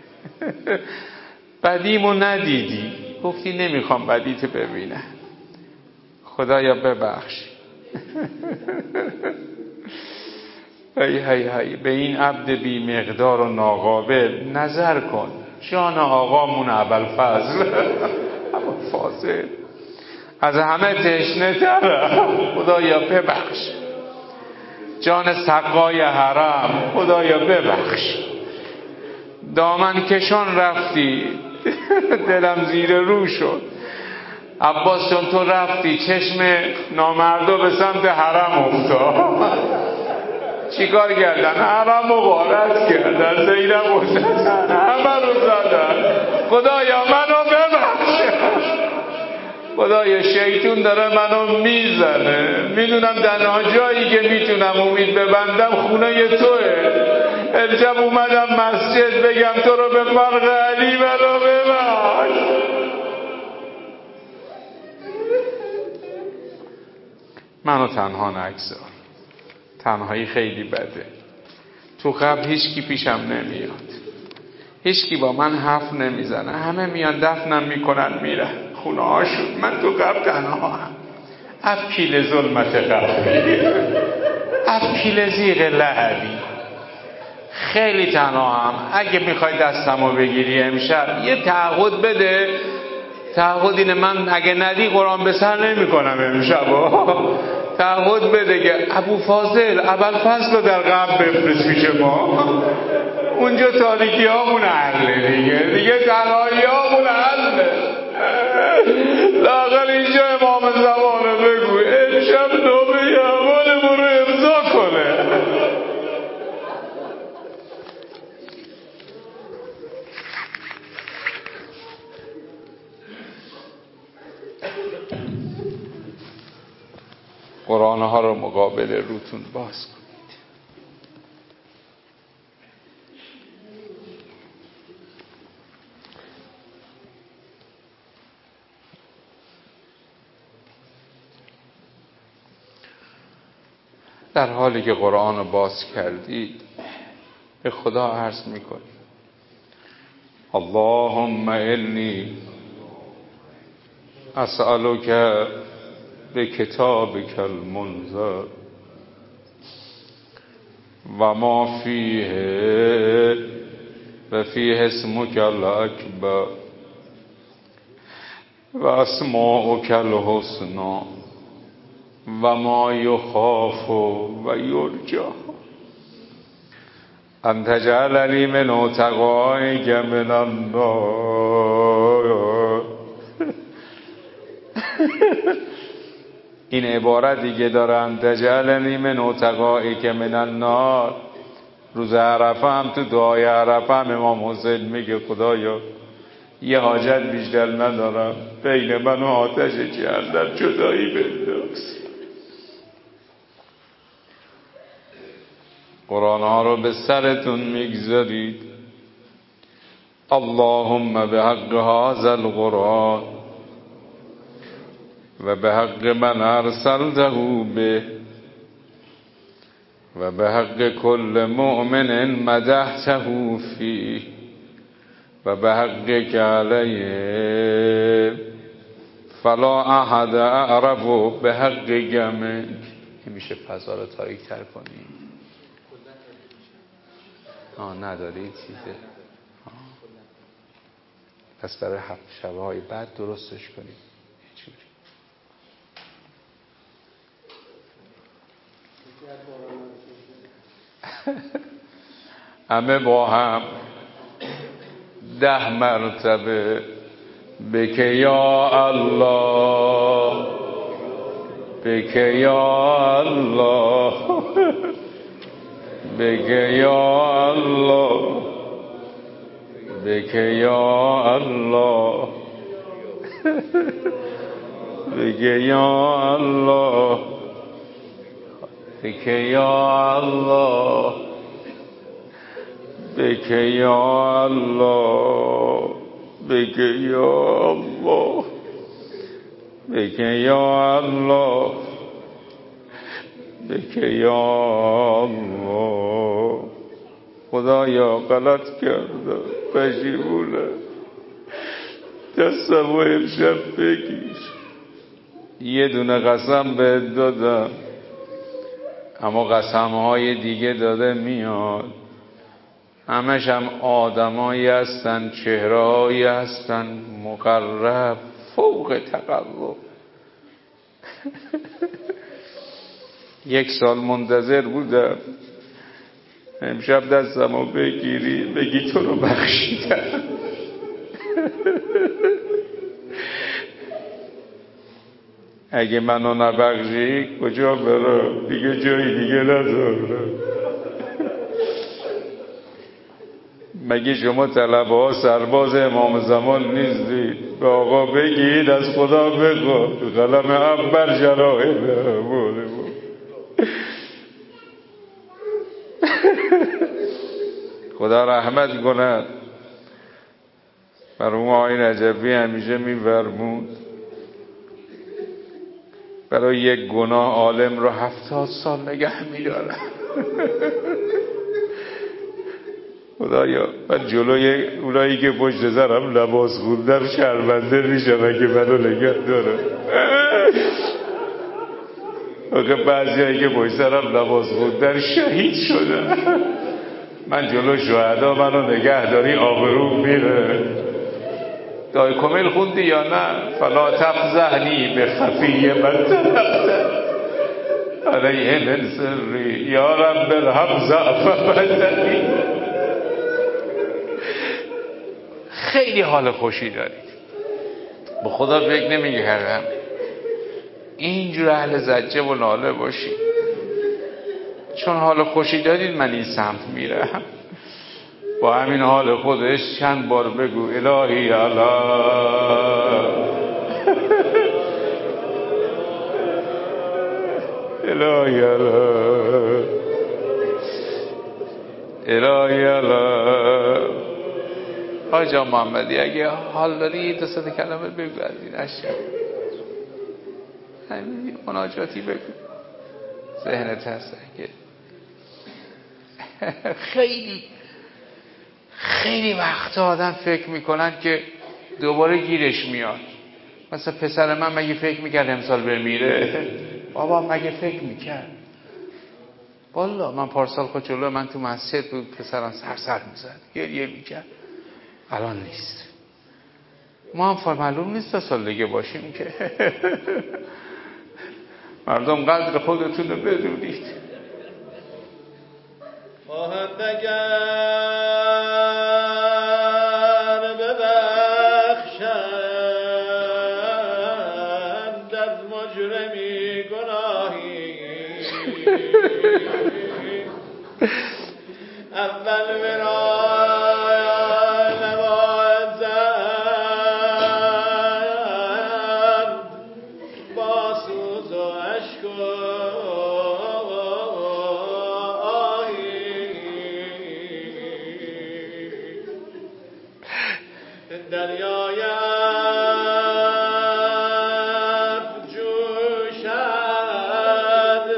بدیمو ندیدی، گفتی نمیخوام بدیت ببینم. خدایا ببخش. هی هی هی به این عبد بی مقدار و ناقابل نظر کن. جان آقامون ابوالفضل ابوالفاضل از همه تشنه تره. خدایا ببخش. جان سقای حرم خدایا ببخش. دامن کشان رفتی دلم زیر رو شد. عباس چون تو رفتی چشم نامردو به سمت حرم افتاد. چیکار کردن؟ حرم رو غارت کردن، زینب رو زدن، همه رو زدن. خدایا منو ببخش. خدایا شیطون داره منو میزنه، میدونم تنها جایی که میتونم امید ببندم خونه توه. امشب اومدم مسجد بگم تو رو به فرق علی منو ببخش. منو تنها نگذار. تنهایی خیلی بده. تو قبر هیچ کی پیشم نمیاد، هیچ کی با من حرف نمیزنه، همه میان دفنم میکنن میرن خونه هاشون. من تو قبر تنها هم. افکیل ظلمت قبری، افکیل زیغ لحدی. خیلی تنها هم. اگه میخوای دستمو بگیری امشب یه تعهد بده. تعهد اینه من اگه ندی قرآن به سر نمی کنم امشب. تعهد بده که ابوالفاضل ابوالفضل رو در قبر بفرست پیش ما. اونجا تاریکی هامون حله دیگه، دیگه تنهایی هامون حله. لااقل اینجا امام زمانه بگو امشب نوبه احوالمون رو امضا کنه. قرآن ها رو مقابل روتون باز کنید. در حالی که قرآن رو باز کردید به خدا عرض میکنید اللهم انی اسألک به کتابک المنزل و ما فیه و فیه اسمک الاکبر و اسماؤک الحسنی و ما یخاف و یرجا ان تجعلنی من عتقائک من النار. این عبارتی که دارن تجعلنی من عتقائک من النار، روز عرفه هم تو دعای عرفه هم امام حسین میگه خدایا یه حاجت بیشتر ندارم، بین من و آتش جهنم جدایی بنداز. قرآن ها رو به سرتون میگذارید. اللهم به حق هذا القرآن و به حق من ارسلته به و به حق کل مؤمن مدحته فیه و به حق که علیه فلا احد اعرف به حق منک. میشه فضا رو تاریک تر کنی؟ آه نداری چیزه؟ پس برای هفت شبه های بعد درستش کنیم. همه با هم ده مرتبه بکه یا الله، بکه یا الله، بکه یا الله، بکه یا الله، بکه یا الله، بکه یا الله، بکه یا الله، بکه یا الله، بکه یا الله، بکه یا الله. خدایا غلط کردم، پشیمونم، دستم و امشب بگیر. یه دونه قسم بهت دادم اما قسمهای دیگه داده میاد، همش هم آدمایی هستن، چهرهایی هستن مقرب فوق تقرب. یک سال منتظر بودم امشب دستمو بگیری بگی تو رو بخشیدم. اگه منو نبخشی کجا برم؟ دیگه جایی دیگه ندارم. مگه شما طلبه ها سرباز امام زمان نیستید؟ به آقا بگید از خدا بگو قلم هم بر جرائم. خدا رحمت کند. مرحوم آقای نجفی همیشه میفرمود برای یک گناه عالم رو هفتاد سال نگه میدارن. خدایا من جلوی اونایی که پشت سرم لباس خوندن شرمنده میشم اگه منو نگه داره. آخه بعضی هایی که پشت سرم لباس خوندن شهید شدن، من جلو شهدا منو نگه داری آبروم میره. دای کمیل خوندی یا نه؟ فلا تفضحنی به خفی من تلقت علیه من سری یا رب الرحم ضعف بدنی. خیلی حال خوشی دارید. به خدا فکر نمی‌کردم اینجور اهل زجه و ناله باشی. چون حال خوشی دارید من این سمت میرم. با همین حال خودش چند بار بگو الهی الله، الهی الله، الهی الله. آجا محمدی اگه حال داری یه دو سه کلمه بگو از این اشیاء، همین مناجاتی بگو ذهنت هست. اگه خیلی خیلی وقت آدم فکر میکنن که دوباره گیرش میاد. مثلا پسر من مگه فکر میکرد امسال بمیره؟ بابا مگه فکر میکرد؟ والا من پارسال خود جلو من تو مسجد بود، پسرم سر سر میزد گریه میکرد، الان نیست. ما هم معلوم نیست تا سال دیگه باشیم که. مردم قدر خودتون رو بدونید. خواهد دگر ببخشند از مجرمی گناهی، اول ورای نباید زد با سوز و عشق و آهی دریای افجوشد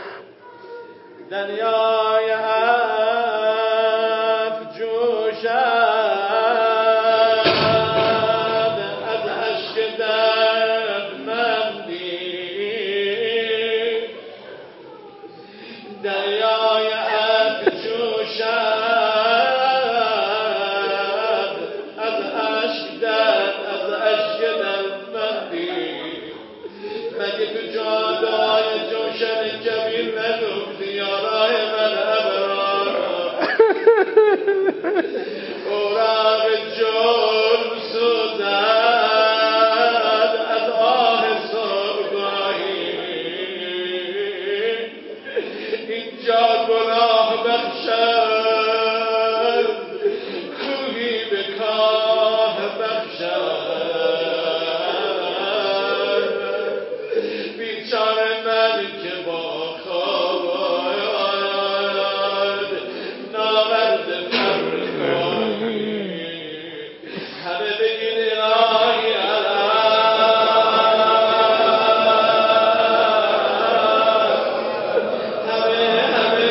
دریای افجوشد از عشق دردمندی دریای افجوشد از عشق درد از عشق دردمندی مگه تو جادای جوشن کبیر نگفتی یارای من ابرار اوراق جرم سوزد از آه صبحگاهی اینجا گناه بخشد کوهی به کاه بخشد بیچاره من که با خواب ناورد فرخواهی همه بگید الهی همه همه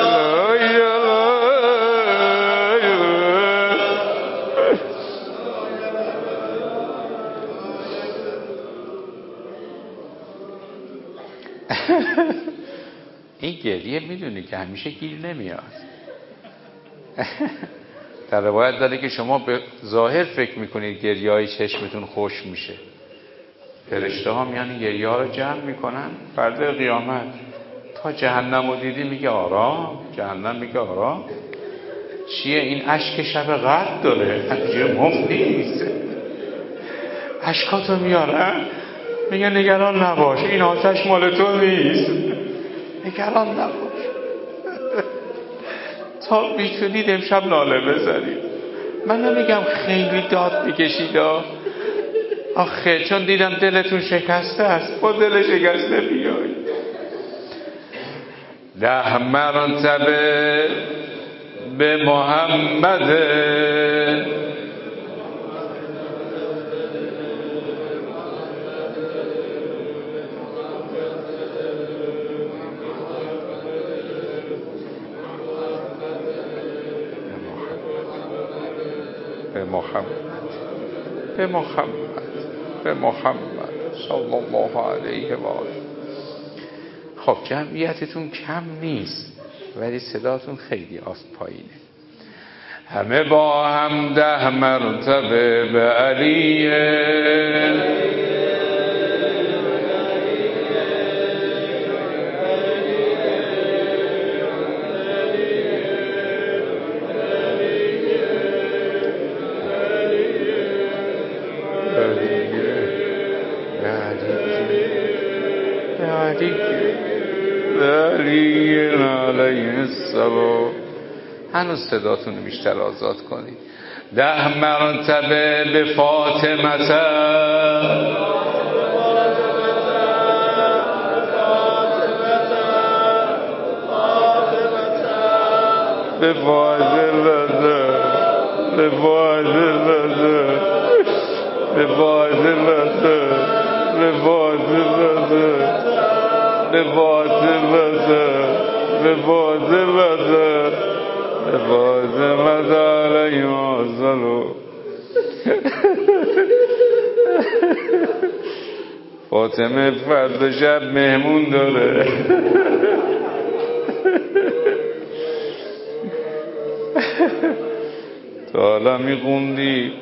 این گریه میدونی که همیشه گیر نمیاد. در روایت داره که شما به ظاهر فکر میکنید گریه های چشمتون خوش میشه، فرشته ها میان گریه ها رو جمع میکنن فردا قیامت تا جهنم رو دیدی میگه آرام، جهنم میگه آرام. چیه این اشک شب قدر داره، همینجوری مفت نیست. اشکاتو میارن میگه نگران نباش این آتش مال تو نیست، نگران نباش. تا میتونید امشب ناله بزنید. من نمیگم خیلی داد بکشید آخه چون دیدم دلتون شکسته است با دل شکسته بیاید. ده مرتبه به محمد به محمد به محمد به محمد صلی الله علیه و آله. خب جمعیتتون کم نیست ولی صداتون خیلی آست پایینه. همه با هم ده مرتبه به علیه هنوز صداتون رو بیشتر آزاد کنید. ده مرتبه به فاطمه به فاطمه به فاطمه به فاطمه به فاطمه به فاطمه به فاطمه به فاطمه علیه السلام. فاطمه فردا شب مهمون داره. تا حالا میخوندی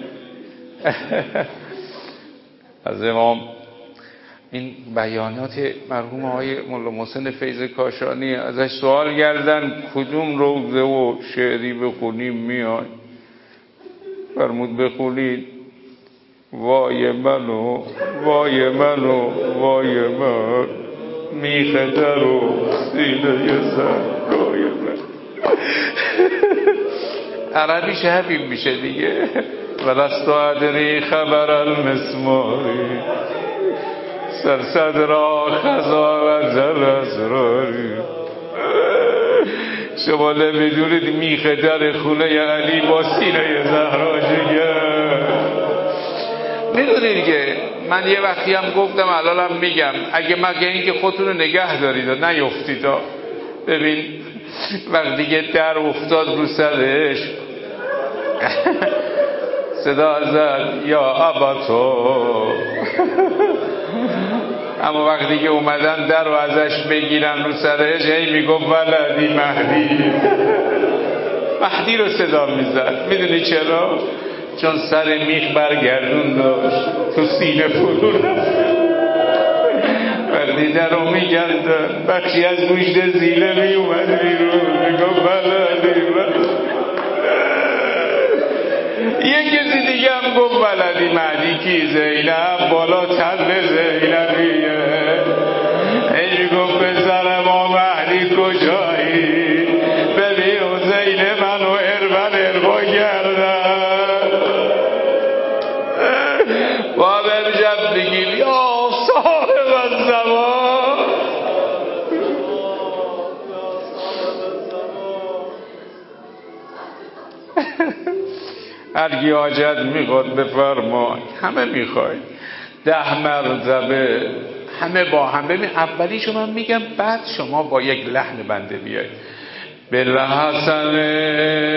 از امام این بیانات مرحوم آقای مولا محسن فیض کاشانی، ازش سوال کردن کدوم روضه و شعری بخونیم میای؟ فرمود بخونید وای منو وای منو وای من میخه در و سینه سر رای من. عربیش همین میشه دیگه. ولست ادری خبر المسماری سرصد را خزا و زل اسراری. شما نمیدونید میخه در خونه علی با سینه زهرا جگر. میدونید که من یه وقتی هم گفتم الانم میگم اگه مگه اینکه خودتون رو نگه دارید و نیفتید. ببین وقتی که در افتاد رو سرش صدا زد یا اباتو. اما وقتی که اومدن در رو ازش بگیرن رو سرش هی میگفت ولدی مهدی. مهدی رو صدا میزد. میدونی چرا؟ چون سر میخ برگردون داشت تو سینه فرو رفت. وقتی در رو میگندن بخشی از گوشت زیله میومد بیرون میگفت ولدی مهدی. یک کسی دیگه هم گفت ولدی مهدی کی؟ زینب بالا تل زینبیه. ای میگفت پسر ما مهدی کجایی؟ ببین حسین منو اربن اربا کردن. با امشب بگیم یا صاحب الزمان. هرگی حاجت میخواد بفرمای. همه میخوای ده مرتبه همه با هم. ببین اولیشو من میگم بعد شما با یک لحن بنده بیاید. بالحسنه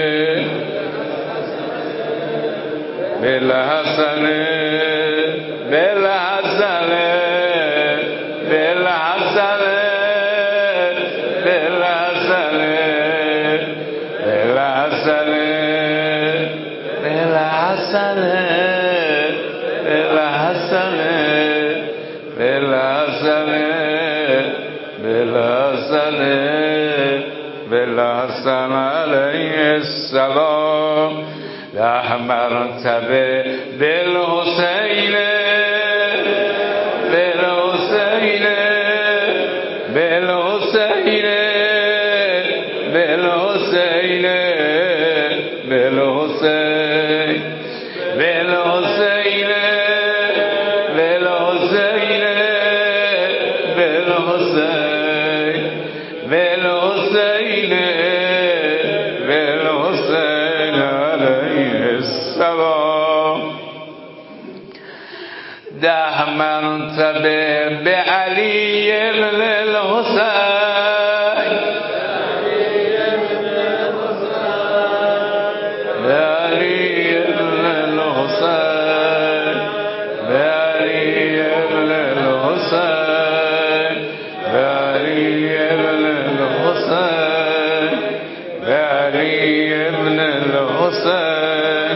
بالحسنه بالحسنه بالحسنه بالحسنه بالحسنه بالحسنه بالحسنه بالحسنه بالحسنه بالحسن علیه السلام ده مرتبه بالحسین بالحسین بالحسین بالحسین بالحسین بالحسین بالحسین بالحسین بالحسین بالحسین علیه السلام ده مرتبه به علی ابن الحسین به علی ابن الحسین به علی ابن الحسین به علی ابن الحسین به علی ابن الحسین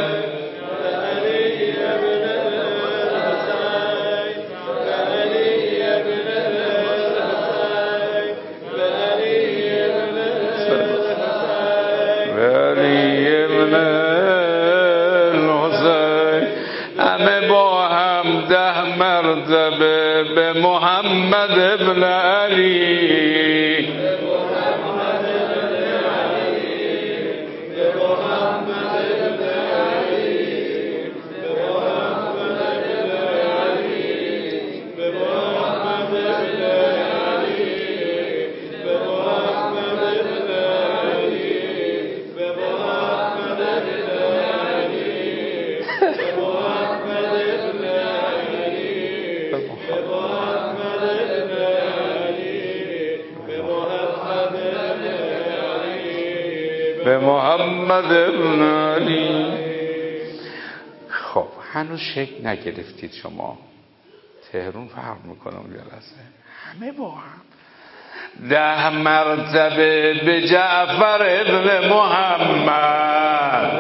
همه با هم ده مرتبه به محمد ابن علی به محمد ابن علی. خب هنوز شکل نگرفتید شما. تهران فرق میکنم جلسه. همه با هم ده مرتبه به جعفر ابن محمد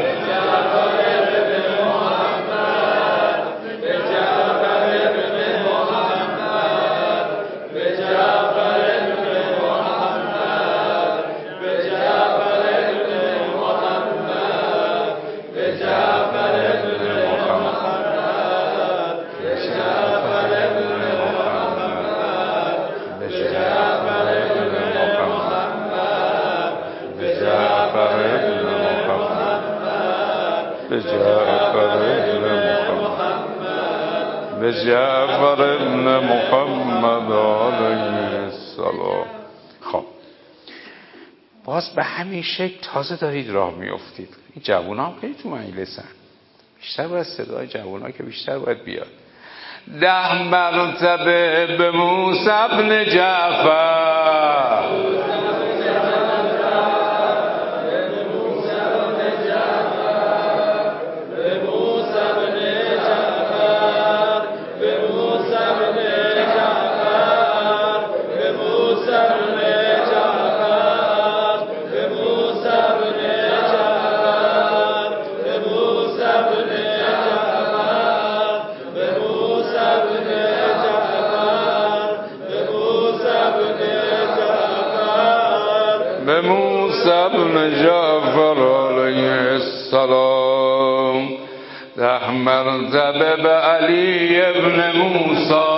جعفر ابن محمد علیه السلام. خب باز به همین شکل تازه دارید راه میافتید. این جوونا هم خیلی تو مجلسن، بیشتر باید صدای جوونا که بیشتر باید بیاد. ده مرتبه به موسی ابن جعفر، به موسی ابن جعفر علیه السلام. ده مرتبه به علی ابن موسی،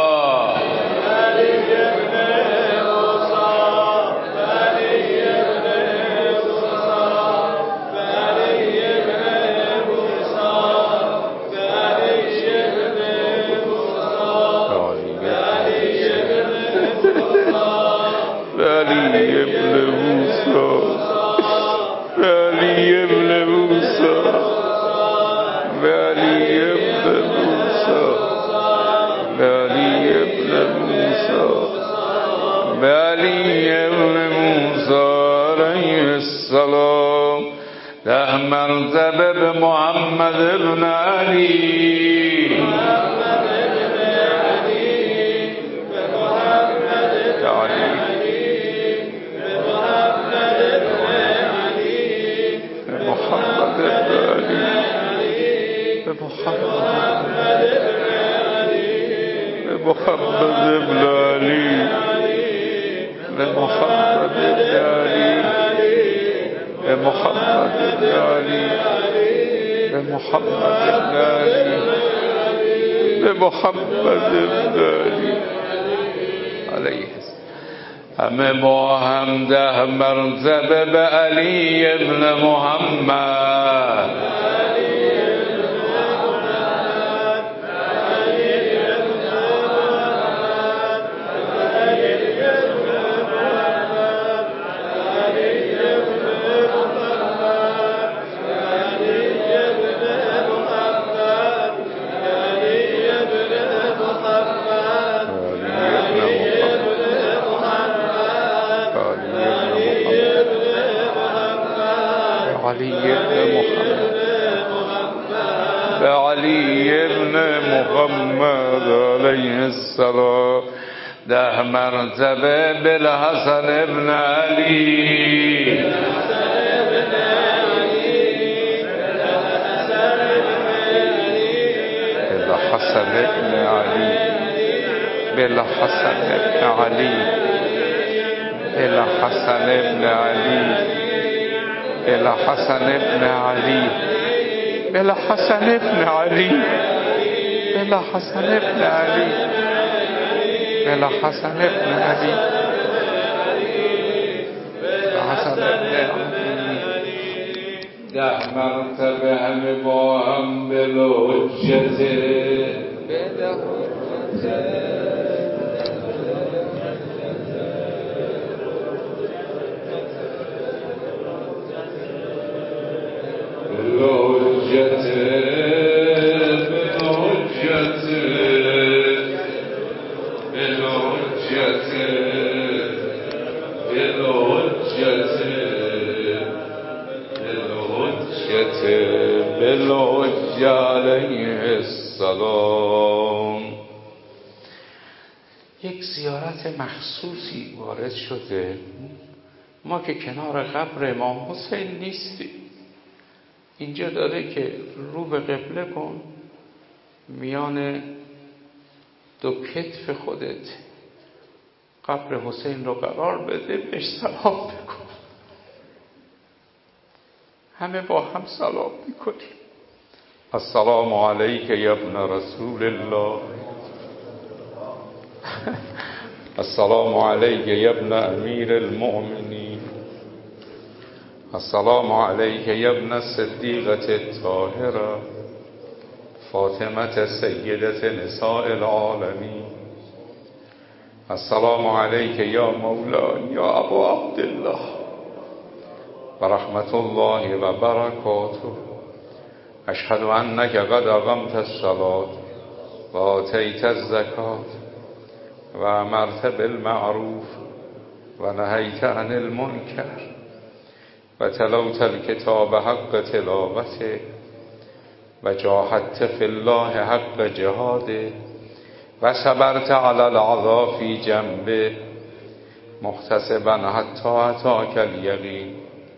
ده مرتبه به محمد ابن علی، محمد ابن علی، به محمد ابن علی، به محمد ابن علی، به محمد ابن علی، به محمد ابن علی، به محمد ابن علی، به محمد ابن علی، به محمد ابن علی، به محمد ابن علی، به محمد ابن علی علیه همه با هم ده مرتبه به علی ابن محمد، به علی ابن محمد علیه السلام. ده مرتبه بالحسن ابن علی، بالحسن ابن علی، بالحسن ابن علی، بالحسن ابن علی، بالحسن ابن علی، بالحسن ابن علی، بالحسن ابن علی، بالحسن ابن علی، بالحسن ابن علی. ده مرتبه همه با هم بالحجت، بالحجت، بالحجت، بالحجت، بالحجت، بالحجت، بالحجت علیه السلام. یک زیارت مخصوصی وارد شده. ما که کنار قبر امام حسین نیستیم، اینجا داره که رو به قبله کن، میان دو کتف خودت قبر حسین رو قرار بده، بهش سلام بکن. همه با هم سلام میکنیم. السلام علیک یا ابن رسول الله، السلام علیک یا ابن امیر المؤمنین، السلام علیک یا ابن الصدیقة الطاهرة، فاطمة سيدة نساء العالمين. السلام عليك يا مولاي يا أبا عبد الله ورحمة الله وبركاته. أشهد أنك قد أقمت الصلاة وآتيت الزكاة وأمرت بالمعروف ونهيت عن المنكر وتلوت الكتاب حق تلاوته وجاهدت في الله حق جهاده وصبرت على العذاب في جنبه محتسبا حتى أتاك اليقين.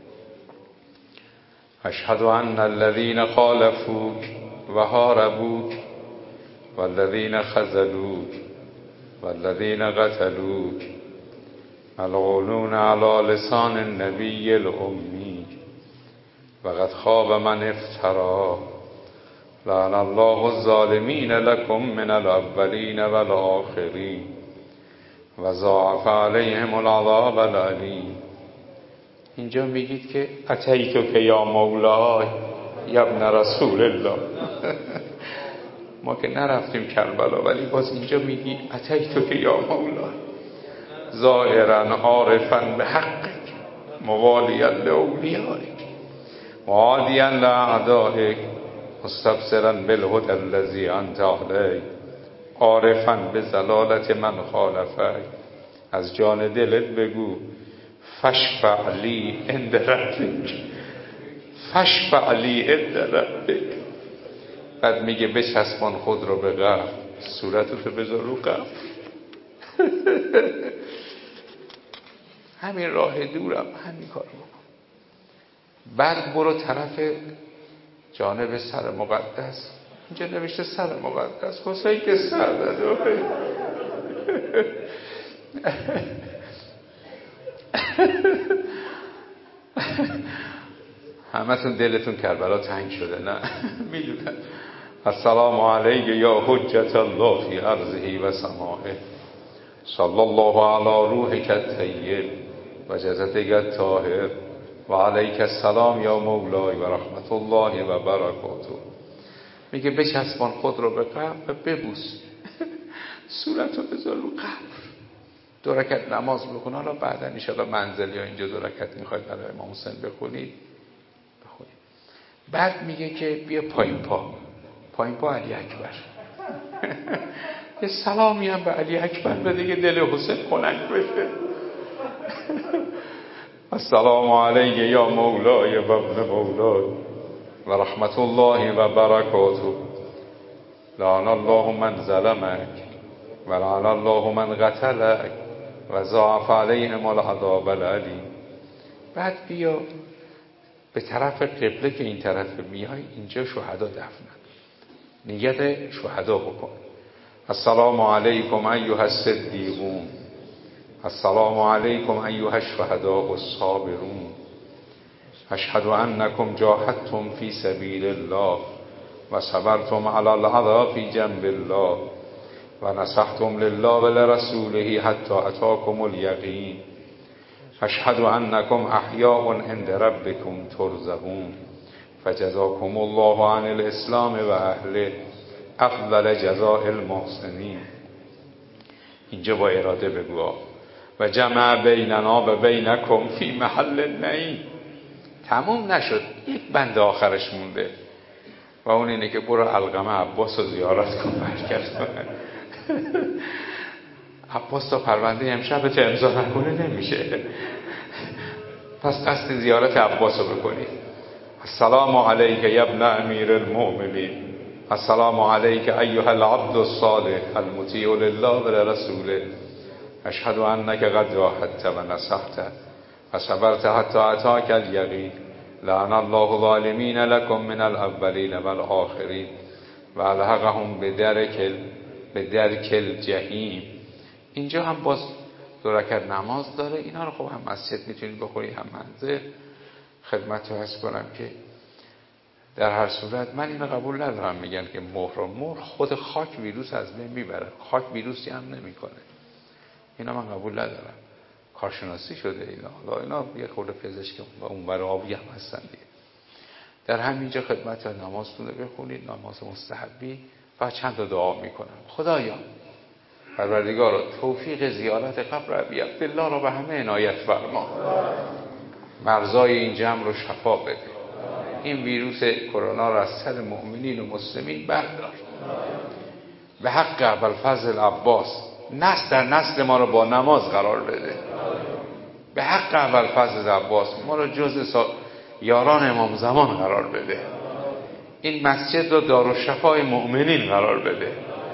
أشهد أن الذين خالفوك وحاربوك والذين خذلوك والذين قتلوك ملعونون على لسان النبي الأمي وقد خاب من افترى. لعن الله الظالمين لكم من الأولين والآخرين وضاعف عليهم العذاب العلیم. اینجا میگید که اتیتک یا مولای یا ابن رسول الله. ما که نرفتیم کربلا ولی باز اینجا میگی اتیتک یا مولای ظاهرا عارفا به حقک موالیا لاولیائک وعادیا لاعدائک مستبصرا بالهدى الذی انت علیه عارفا به ضلالت من خالفک. از جان دلت بگو فشفع لی عند ربک فشفع لی عند ربک. بعد میگه بچسبان خود رو به قبر، صورتتو بذار رو قبر. همین راه دورم همین کار بکن. بعد برو طرف جانب سر مقدس. اینجا نوشته سر مقدس، حسین که سر نداره. همتون دلتون کربلا تنگ شده نه؟ میدونم. السلام علیک یا حجت الله فی ارضه و سمائه صلی الله علی روحک الطیب و جسدک الطاهر و علیک السلام یا مولای و رحمت الله و برکاته. میگه بچسبان خود رو به قبر و ببوس، صورت رو بذار رو قبر. دو رکعت نماز بخون. حالا بعدا ان شاء الله منزل یا اینجا دو رکعت میخواید برای امام حسین بخونید بخونید. بعد میگه که بیا پایین پا پایین پا علی اکبر. یه سلامی هم به علی اکبر بده که دل حسین خنک بشه. السلام علیک یا مولای و ابن مولای و رحمت الله و برکاته. لعن الله من ظلمک و لعن الله من قتلک و ضاعف علیهم العذاب العلیم. بعد بیا به طرف قبله که این طرف میای، اینجا شهدا دفنن، نیت شهدا بکن. السلام علیکم ایها الصدیقون السلام علیکم ایها الشهداء الصابرون اشهد انکم جاهدتم فی سبیل الله و صبرتم علی العذاب فی جنب الله و نصحتم لله و لرسوله حتی اتاکم الیقین. اشهد انکم احیاء عند ربکم ترزقون فجزاکم الله عن الاسلام و اهله افضل جزاء المحسنین. اینجا با اراده بگو و جمع بیننا و بینکم فی محل النعیم. تموم نشد، یک بند آخرش مونده و اون اینه که برو علقمه عباس رو زیارت کن برکت کن. عباس تا پرونده امشبت امضا نکنه نمیشه، پس قصد زیارت عباس رو بکنی. السلام علیک یا ابن امیر المؤمنین السلام علیک ایها العبد الصالح المطیع لله و لرسوله اشهد انک قد جاهدت و نصحت و صبرت حتی اتاک الیقین. لعن الله الظالمین لکم من الاولین و الاخرین و الحقهم بدرک بدرک الجحیم. اینجا هم باز دو رکعت نماز داره. اینا رو خب هم مسجد میتونید بخوری هم منزل. خدمت رو عرض کنم که در هر صورت من اینو قبول ندارم میگن که مهر و مهر خود خاک ویروس از بین میبره. خاک ویروسی هم نمیکنه. اینا من قبول ندارم. کارشناسی شده اینا. حالا اینا یه خورده پزشک و اون برای آبی هم هستن دیگه. در همینجا خدمت نمازتون رو بخونید، نماز مستحبی، و چند تا دعا میکنم. خدایا پروردگارا توفیق زیارت قبر ابی عبدالله را به همه عنایت فرما، مرزای این جمع رو شفا بده، این ویروس کرونا را از سر مؤمنین و مسلمین بردار. به حق ابوالفضل عباس نسل در نسل ما رو با نماز قرار بده. به حق ابوالفضل عباس ما رو جز یاران امام زمان قرار بده. این مسجد رو دارالشفای مؤمنین قرار بده.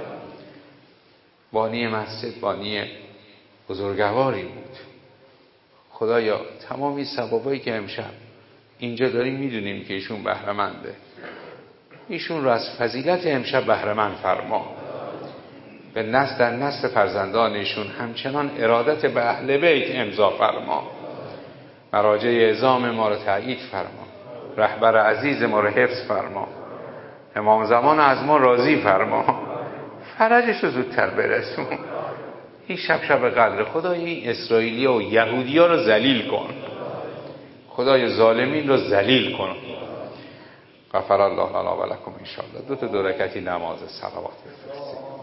بانی مسجد بانی بزرگواری بود. خدایا تمامی ثوابایی که امشب اینجا داریم میدونیم که ایشون بهره منده، ایشون رو از فضیلت امشب بهره مند فرما. به نسل در نسل فرزندان ایشون همچنان ارادت به اهل بیت امضا فرما. مراجع اعظام ما رو تأیید فرما. رهبر عزیز ما رو حفظ فرما. امام زمان از ما راضی فرما. فرجش رو زودتر برسون. این شب شب قدر. خدای این اسرائیلی و یهودی ها رو ذلیل کن. خدای ظالمین رو ذلیل کن. غفر الله لنا و لکم ان شاء الله. دو تا دو رکعتی نماز صلوات بفرستید.